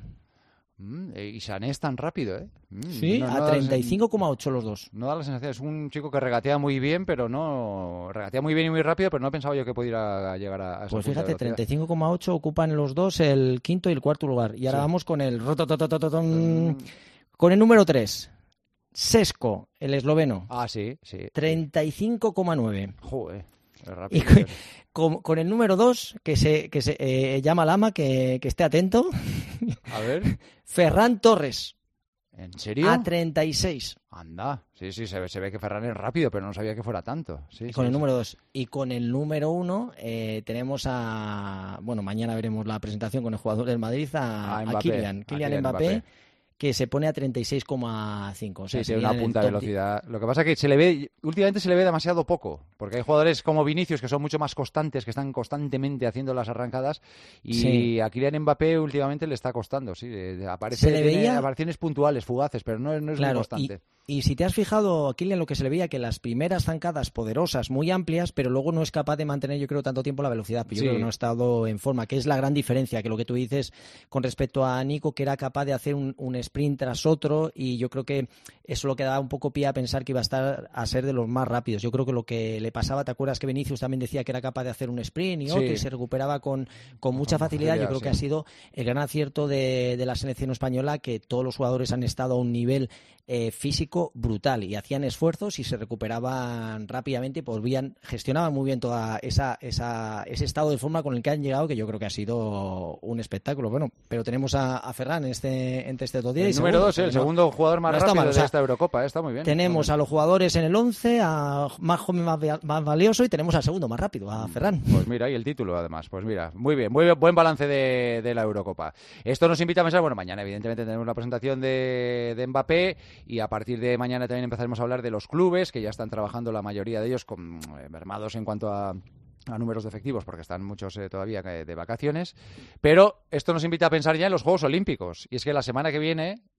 Mm, eh, y Sané es tan rápido, ¿eh? Mm, Sí, no- no a da la treinta y sen- cinco coma ocho los dos. No da la sensación, es un chico que regatea muy bien, pero no... Regatea muy bien y muy rápido, pero no pensaba yo que pudiera llegar a, a ese Pues punto de fíjate, velocidad. treinta y cinco coma ocho ocupan los dos el quinto y el cuarto lugar. Y ahora Sí. vamos con el rotototototón, con el número tres. Sesko, el esloveno. Ah, sí, sí. treinta y cinco coma nueve. Joder, es Y rápido. con, con- con el número dos, que se, que se eh, llama Lama, que, que esté atento, A ver, Ferran Torres, ¿en serio? a treinta y seis. Anda, sí, sí, se ve, se ve que Ferran es rápido, pero no sabía que fuera tanto. Sí, Con sí, el sí. número dos. Y con el número uno eh, tenemos a... Bueno, mañana veremos la presentación con el jugador del Madrid, a, A a Mbappé, Kylian, a Kylian Kylian Mbappé, Mbappé. que se pone a treinta y seis coma cinco. O sea, Sí, tiene sería una en el punta de top diez. velocidad. Lo que pasa es que se le ve, últimamente se le ve demasiado poco, porque hay jugadores como Vinicius que son mucho más constantes, que están constantemente haciendo las arrancadas, y Sí. a Kylian Mbappé últimamente le está costando, sí, eh, aparece, Se le tiene veía- apariciones puntuales, fugaces, pero no, no es Claro, muy constante. y, y si te has fijado, Kylian, lo que se le veía que las primeras zancadas poderosas, muy amplias, pero luego no es capaz de mantener, yo creo, tanto tiempo la velocidad. Yo Sí. creo que no ha estado en forma, que es la gran diferencia, que lo que tú dices con respecto a Nico, que era capaz de hacer un, un sprint tras otro, y yo creo que eso lo que daba un poco pie a pensar que iba a estar a ser de los más rápidos. Yo creo que lo que le pasaba, ¿te acuerdas que Vinicius también decía que era capaz de hacer un sprint y Sí. otro, y se recuperaba con, con mucha facilidad? Yo facilidad, creo sí. que ha sido el gran acierto de, de la selección española, que todos los jugadores han estado a un nivel eh, físico brutal y hacían esfuerzos y se recuperaban rápidamente y volvían, gestionaban muy bien toda esa, esa ese estado de forma con el que han llegado, que yo creo que ha sido un espectáculo. Bueno, pero tenemos a, a Ferran en este, entre este top diez. El y número segundo, dos, el porque no- segundo jugador más no está rápido mal, o de sea, esta Eurocopa, eh, está muy bien. tenemos a los jugadores en el once, a más joven, más, va- más valioso, y tenemos al segundo más rápido, a Ferran. Pues mira, y el título además. Pues mira, muy bien, muy bien, buen balance de, de la Eurocopa. Esto nos invita a pensar, bueno, mañana evidentemente tenemos la presentación de, de Mbappé, y a partir de mañana también empezaremos a hablar de los clubes, que ya están trabajando la mayoría de ellos con eh, mermados en cuanto a a números de efectivos, porque están muchos eh, todavía eh, de vacaciones. Pero esto nos invita a pensar ya en los Juegos Olímpicos. Y es que la semana que viene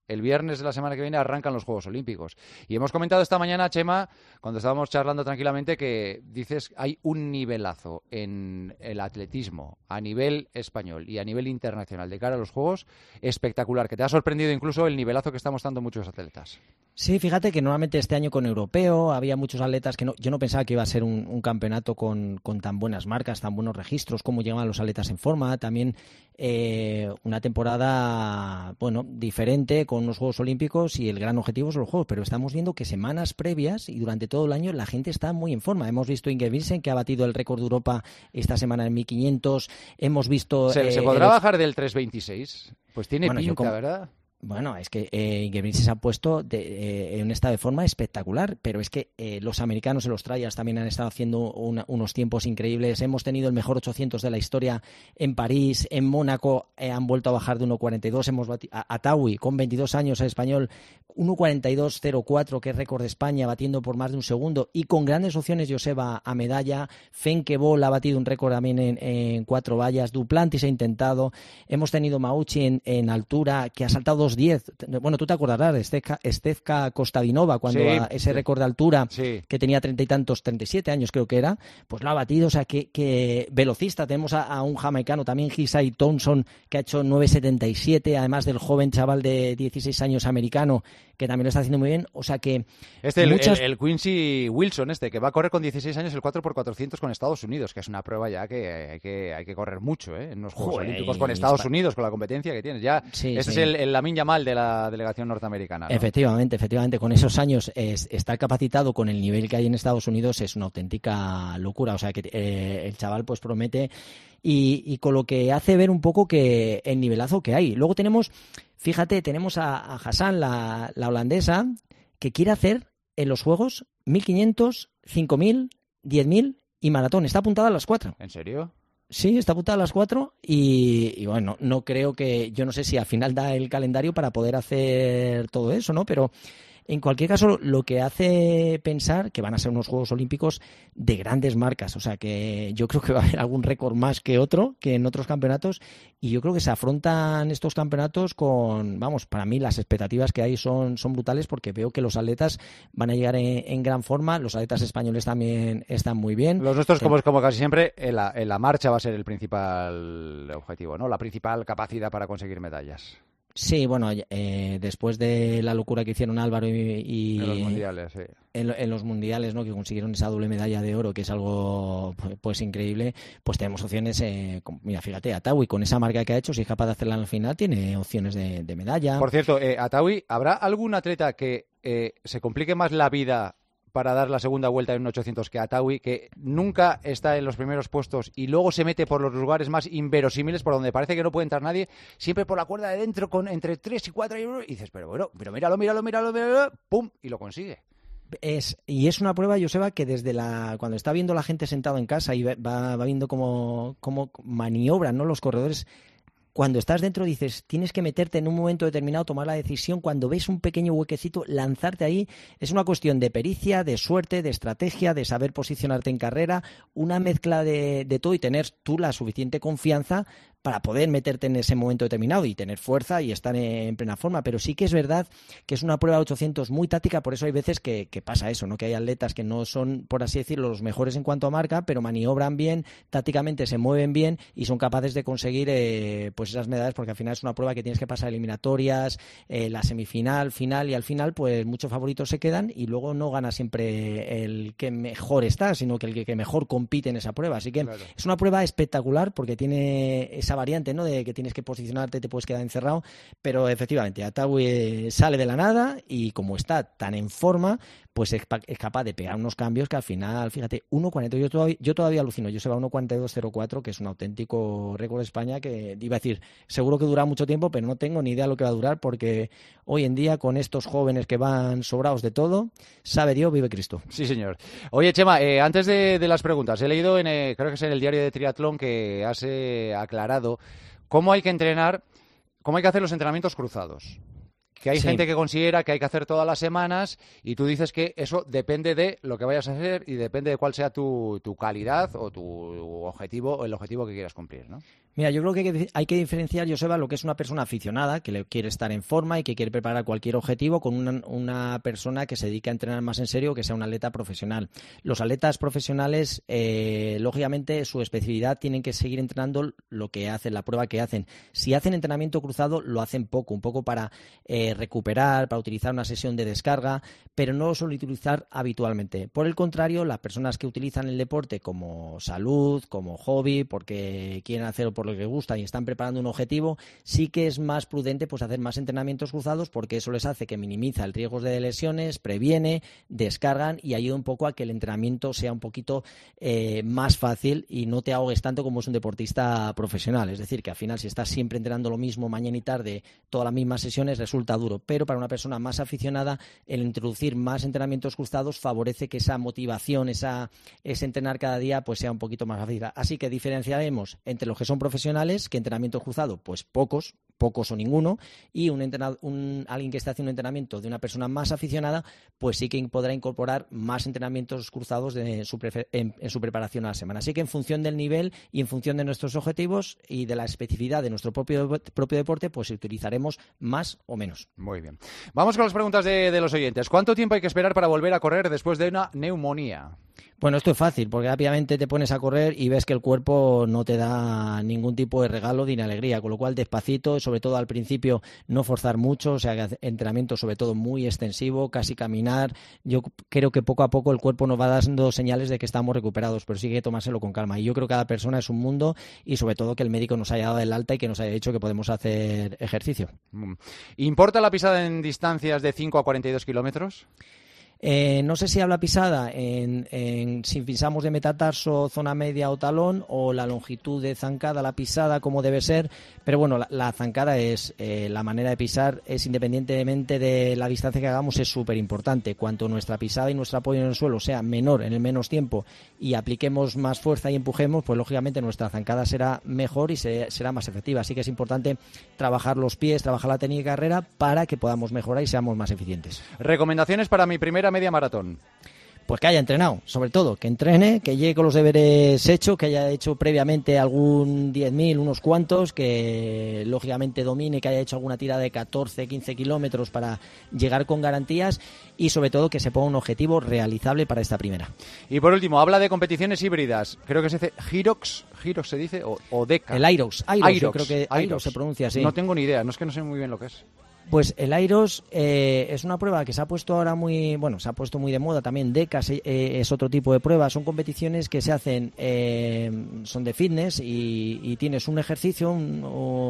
el viernes de la semana que viene arrancan los Juegos Olímpicos. Y hemos comentado esta mañana, Chema, cuando estábamos charlando tranquilamente, que dices hay un nivelazo en el atletismo a nivel español y a nivel internacional de cara a los Juegos espectacular, que te ha sorprendido incluso el nivelazo que estamos dando muchos atletas. Sí, fíjate que normalmente este año con europeo había muchos atletas que no, yo no pensaba que iba a ser un, un campeonato con, con tan buenas marcas, tan buenos registros, cómo llegaban los atletas en forma. También eh, una temporada, bueno, diferente con los Juegos Olímpicos y el gran objetivo son los Juegos, pero estamos viendo que semanas previas y durante todo el año la gente está muy en forma. Hemos visto Ingebrigtsen, que ha batido el récord de Europa esta semana en mil quinientos. Hemos visto... ¿Se, eh, ¿se podrá el... bajar del tres veintiséis? Pues tiene bueno, pinta, como... ¿verdad? Bueno, es que eh, Ingebrigtsen se ha puesto de, eh, en un estado de forma espectacular, pero es que eh, los americanos en los trials también han estado haciendo una, unos tiempos increíbles. Hemos tenido el mejor ochocientos de la historia en París, en Mónaco eh, han vuelto a bajar de uno cuarenta y dos. Hemos batido a, a Tawi, con veintidós años, el español, uno cuarenta y dos cero cuatro, que es récord de España, batiendo por más de un segundo, y con grandes opciones Joseba a medalla. Fenke Bol ha batido un récord también en, en cuatro vallas. Duplantis ha intentado. Hemos tenido Mauchi en, en altura, que ha saltado dos diez. Bueno, tú te acordarás, Stefka, Stefka Kostadinova, cuando sí, a ese sí. récord de altura, sí. que tenía treinta y tantos, treinta y siete años creo que era, pues lo ha batido. O sea, que, que velocista. Tenemos a, a un jamaicano también, Hisai Thompson, que ha hecho nueve setenta y siete, además del joven chaval de dieciséis años americano, que también lo está haciendo muy bien. O sea que... Este, el, muchas... el, el Quincy Wilson, este, que va a correr con dieciséis años el cuatro por cuatrocientos con Estados Unidos, que es una prueba ya que hay que, hay que correr mucho, ¿eh? En los Juegos Joder, Olímpicos con Estados Unidos, con la competencia que tienes. Ya, sí, ese sí. es el, el Lamine Yamal de la delegación norteamericana, ¿no? Efectivamente, efectivamente. Con esos años, es, estar capacitado con el nivel que hay en Estados Unidos es una auténtica locura. O sea que eh, el chaval pues promete, y, y con lo que hace ver un poco que el nivelazo que hay. Luego tenemos, fíjate, tenemos a, a Hassan, la, la holandesa, que quiere hacer en los Juegos mil quinientos, cinco mil, diez mil y maratón. Está apuntada a las cuatro. ¿En serio? Sí, está apuntada a las cuatro y, y bueno, no creo que, yo no sé si al final da el calendario para poder hacer todo eso, ¿no? Pero en cualquier caso, lo que hace pensar que van a ser unos Juegos Olímpicos de grandes marcas. O sea, que yo creo que va a haber algún récord más que otro, que en otros campeonatos. Y yo creo que se afrontan estos campeonatos con, vamos, para mí las expectativas que hay son, son brutales, porque veo que los atletas van a llegar en, en gran forma. Los atletas españoles también están muy bien. Los nuestros, como, como casi siempre, en la, en la marcha va a ser el principal objetivo, ¿no? La principal capacidad para conseguir medallas. Sí, bueno, eh, después de la locura que hicieron Álvaro y... y en los mundiales, sí. En, en los mundiales, ¿no? Que consiguieron esa doble medalla de oro, que es algo pues, pues increíble. Pues tenemos opciones, eh, con, mira, fíjate, Atawi, con esa marca que ha hecho, si es capaz de hacerla al final, tiene opciones de, de medalla. Por cierto, eh, Atawi, ¿habrá algún atleta que eh, se complique más la vida para dar la segunda vuelta en un ochocientos que Atawi, que nunca está en los primeros puestos y luego se mete por los lugares más inverosímiles, por donde parece que no puede entrar nadie, siempre por la cuerda de dentro, con entre tres y cuatro, y dices, pero bueno, pero míralo, míralo, míralo, míralo, pum, y lo consigue. Es, y es una prueba, Joseba, que desde la cuando está viendo la gente sentado en casa y va, va viendo cómo, cómo maniobran, ¿no?, los corredores. Cuando estás dentro dices, tienes que meterte en un momento determinado, tomar la decisión. Cuando ves un pequeño huequecito, lanzarte ahí. Es una cuestión de pericia, de suerte, de estrategia, de saber posicionarte en carrera, una mezcla de, de todo, y tener tú la suficiente confianza para poder meterte en ese momento determinado y tener fuerza y estar en plena forma. Pero sí que es verdad que es una prueba de ochocientos muy táctica, por eso hay veces que, que pasa eso, ¿no? Que hay atletas que no son, por así decirlo, los mejores en cuanto a marca, pero maniobran bien, tácticamente se mueven bien y son capaces de conseguir eh, pues esas medallas, porque al final es una prueba que tienes que pasar eliminatorias, eh, la semifinal, final, y al final pues muchos favoritos se quedan y luego no gana siempre el que mejor está, sino que el que, que mejor compite en esa prueba. Así que claro, es una prueba espectacular porque tiene esa variante, ¿no?, de que tienes que posicionarte, te puedes quedar encerrado, pero efectivamente Atawi sale de la nada y como está tan en forma, pues es, es capaz de pegar unos cambios que al final, fíjate, uno cuarenta, yo todavía, yo todavía alucino, yo se va a uno cuarenta y dos cero cuatro, que es un auténtico récord de España, que iba a decir, seguro que dura mucho tiempo, pero no tengo ni idea de lo que va a durar, porque hoy en día con estos jóvenes que van sobrados de todo, sabe Dios, vive Cristo. Sí, señor. Oye, Chema, eh, antes de, de las preguntas, he leído, en, eh, creo que es en el diario de Triatlón, que has eh, aclarado cómo hay que entrenar, cómo hay que hacer los entrenamientos cruzados. que hay Sí. gente que considera que hay que hacer todas las semanas y tú dices que eso depende de lo que vayas a hacer y depende de cuál sea tu, tu calidad o tu objetivo o el objetivo que quieras cumplir, ¿no? Mira, yo creo que hay que- hay que diferenciar, Joseba, lo que es una persona aficionada, que le quiere estar en forma y que quiere preparar cualquier objetivo, con una, una persona que se dedica a entrenar más en serio, que sea un atleta profesional. Los atletas profesionales, eh, lógicamente, su especificidad tienen que seguir entrenando lo que hacen, la prueba que hacen. Si hacen entrenamiento cruzado, lo hacen poco, un poco para eh, recuperar, para utilizar una sesión de descarga, pero no lo suelen utilizar habitualmente. Por el contrario, las personas que utilizan el deporte como salud, como hobby, porque quieren hacerlo por lo que gustan y están preparando un objetivo, sí que es más prudente pues hacer más entrenamientos cruzados, porque eso les hace que minimiza el riesgo de lesiones, previene, descargan y ayuda un poco a que el entrenamiento sea un poquito eh, más fácil y no te ahogues tanto como es un deportista profesional. Es decir, que al final si estás siempre entrenando lo mismo mañana y tarde, todas las mismas sesiones, resulta duro. Pero para una persona más aficionada, el introducir más entrenamientos cruzados favorece que esa motivación, esa, ese entrenar cada día, pues sea un poquito más fácil. Así que diferenciaremos entre los que son profesionales, que entrenamiento cruzado, pues pocos, pocos o ninguno, y un, entrenado, un alguien que esté haciendo un entrenamiento de una persona más aficionada, pues sí que podrá incorporar más entrenamientos cruzados de su prefer- en, en su preparación a la semana. Así que en función del nivel y en función de nuestros objetivos y de la especificidad de nuestro propio, propio deporte, pues utilizaremos más o menos. Muy bien. Vamos con las preguntas de, de los oyentes. ¿Cuánto tiempo hay que esperar para volver a correr después de una neumonía? Bueno, esto es fácil, porque rápidamente te pones a correr y ves que el cuerpo no te da ningún tipo de regalo ni alegría, con lo cual despacito, sobre todo al principio no forzar mucho, o sea, entrenamiento sobre todo muy extensivo, casi caminar. Yo creo que poco a poco el cuerpo nos va dando señales de que estamos recuperados, pero sí que hay que tomárselo con calma. Y yo creo que cada persona es un mundo y sobre todo que el médico nos haya dado el alta y que nos haya dicho que podemos hacer ejercicio. ¿Importa la pisada en distancias de cinco a cuarenta y dos kilómetros? Eh, no sé si habla pisada en, en si pisamos de metatarso, zona media o talón, o la longitud de zancada, la pisada, como debe ser, pero bueno, la, la zancada es, eh, la manera de pisar es independientemente de la distancia que hagamos, es súper importante. Cuanto nuestra pisada y nuestro apoyo en el suelo sea menor en el menos tiempo y apliquemos más fuerza y empujemos, pues lógicamente nuestra zancada será mejor y se, será más efectiva. Así que es importante trabajar los pies, trabajar la técnica de carrera para que podamos mejorar y seamos más eficientes. Recomendaciones para mi primera media maratón. Pues que haya entrenado, sobre todo, que entrene, que llegue con los deberes hechos, que haya hecho previamente algún diez mil, unos cuantos, que lógicamente domine, que haya hecho alguna tirada de catorce, quince kilómetros para llegar con garantías y sobre todo que se ponga un objetivo realizable para esta primera. Y por último, habla de competiciones híbridas. Creo que se dice Girox, Girox se dice, o, o Deca. El Airox, Airox, yo creo que Airox se pronuncia así. No tengo ni idea, no es que no sé muy bien lo que es. Pues el Airox eh, es una prueba que se ha puesto ahora muy, bueno, se ha puesto muy de moda también. Deca eh, es otro tipo de prueba. Son competiciones que se hacen, eh, son de fitness y, y tienes un ejercicio un,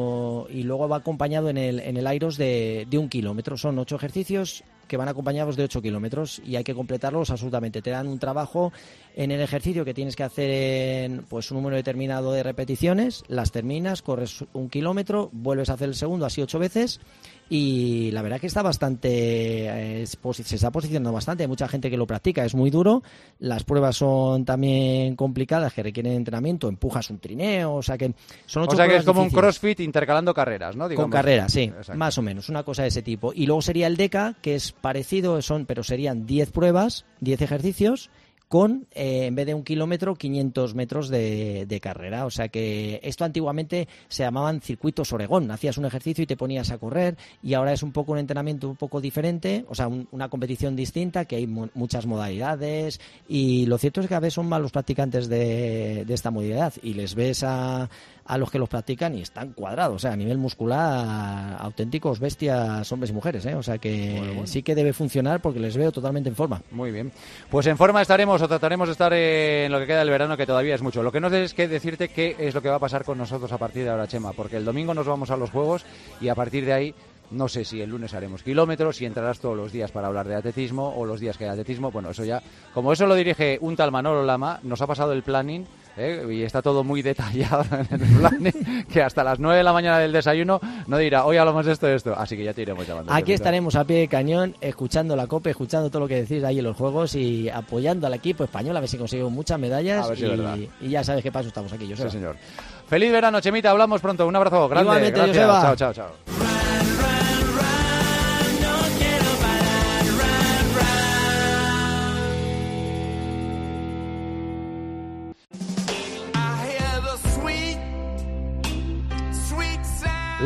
o, y luego va acompañado en el, en el Airox de, de un kilómetro. Son ocho ejercicios que van acompañados de ocho kilómetros y hay que completarlos absolutamente. Te dan un trabajo en el ejercicio que tienes que hacer en pues un número determinado de repeticiones, las terminas, corres un kilómetro, vuelves a hacer el segundo, así ocho veces. Y la verdad que está bastante, eh, se está posicionando bastante, hay mucha gente que lo practica, es muy duro, las pruebas son también complicadas, que requieren entrenamiento, empujas un trineo, o sea que son ocho O sea que es como difíciles. un crossfit intercalando carreras, ¿no? Digamos. Con carreras, sí, Exacto. más o menos, una cosa de ese tipo. Y luego sería el Deca, que es parecido, son pero serían diez pruebas, diez ejercicios, con, eh, en vez de un kilómetro, quinientos metros de, de carrera. O sea que esto antiguamente se llamaban circuitos Oregón. Hacías un ejercicio y te ponías a correr y ahora es un poco un entrenamiento un poco diferente, o sea, un, una competición distinta, que hay mu- muchas modalidades y lo cierto es que a veces son malos practicantes de, de esta modalidad y les ves a, a los que los practican y están cuadrados, o sea, a nivel muscular, auténticos bestias, hombres y mujeres, ¿eh? O sea que Bueno, bueno. sí que debe funcionar porque les veo totalmente en forma. Muy bien. Pues en forma estaremos o trataremos de estar en lo que queda del verano, que todavía es mucho. Lo que no sé es que decirte qué es lo que va a pasar con nosotros a partir de ahora, Chema, porque el domingo nos vamos a los Juegos y a partir de ahí no sé si el lunes haremos kilómetros, si entrarás todos los días para hablar de atletismo o los días que hay atletismo. Bueno, eso ya, como eso lo dirige un tal Manolo Lama, nos ha pasado el planning, ¿eh? Y está todo muy detallado en el planning, que hasta las nueve de la mañana del desayuno no dirá, hoy hablamos de esto y esto, así que ya te iremos llamando. Aquí estaremos a pie de cañón, escuchando la COPE, escuchando todo lo que decís ahí en los Juegos y apoyando al equipo español a ver si conseguimos muchas medallas. A ver si y, es verdad. y ya sabes qué paso estamos aquí, Joseba. Sí, señor. Feliz verano, Chemita, hablamos pronto. Un abrazo grande. Igualmente, Gracias. Joseba. Chao, chao, chao.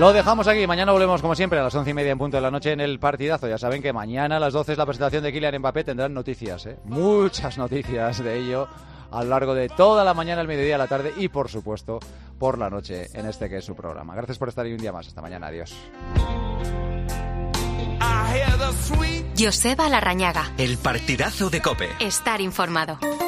Lo dejamos aquí. Mañana volvemos, como siempre, a las once y media en punto de la noche en el partidazo. Ya saben que mañana a las doce es la presentación de Kylian Mbappé. Tendrán noticias, ¿eh? Muchas noticias de ello a lo largo de toda la mañana, el mediodía, la tarde y, por supuesto, por la noche en este que es su programa. Gracias por estar ahí un día más. Hasta mañana. Adiós. Joseba Larrañaga. El partidazo de COPE. Estar informado.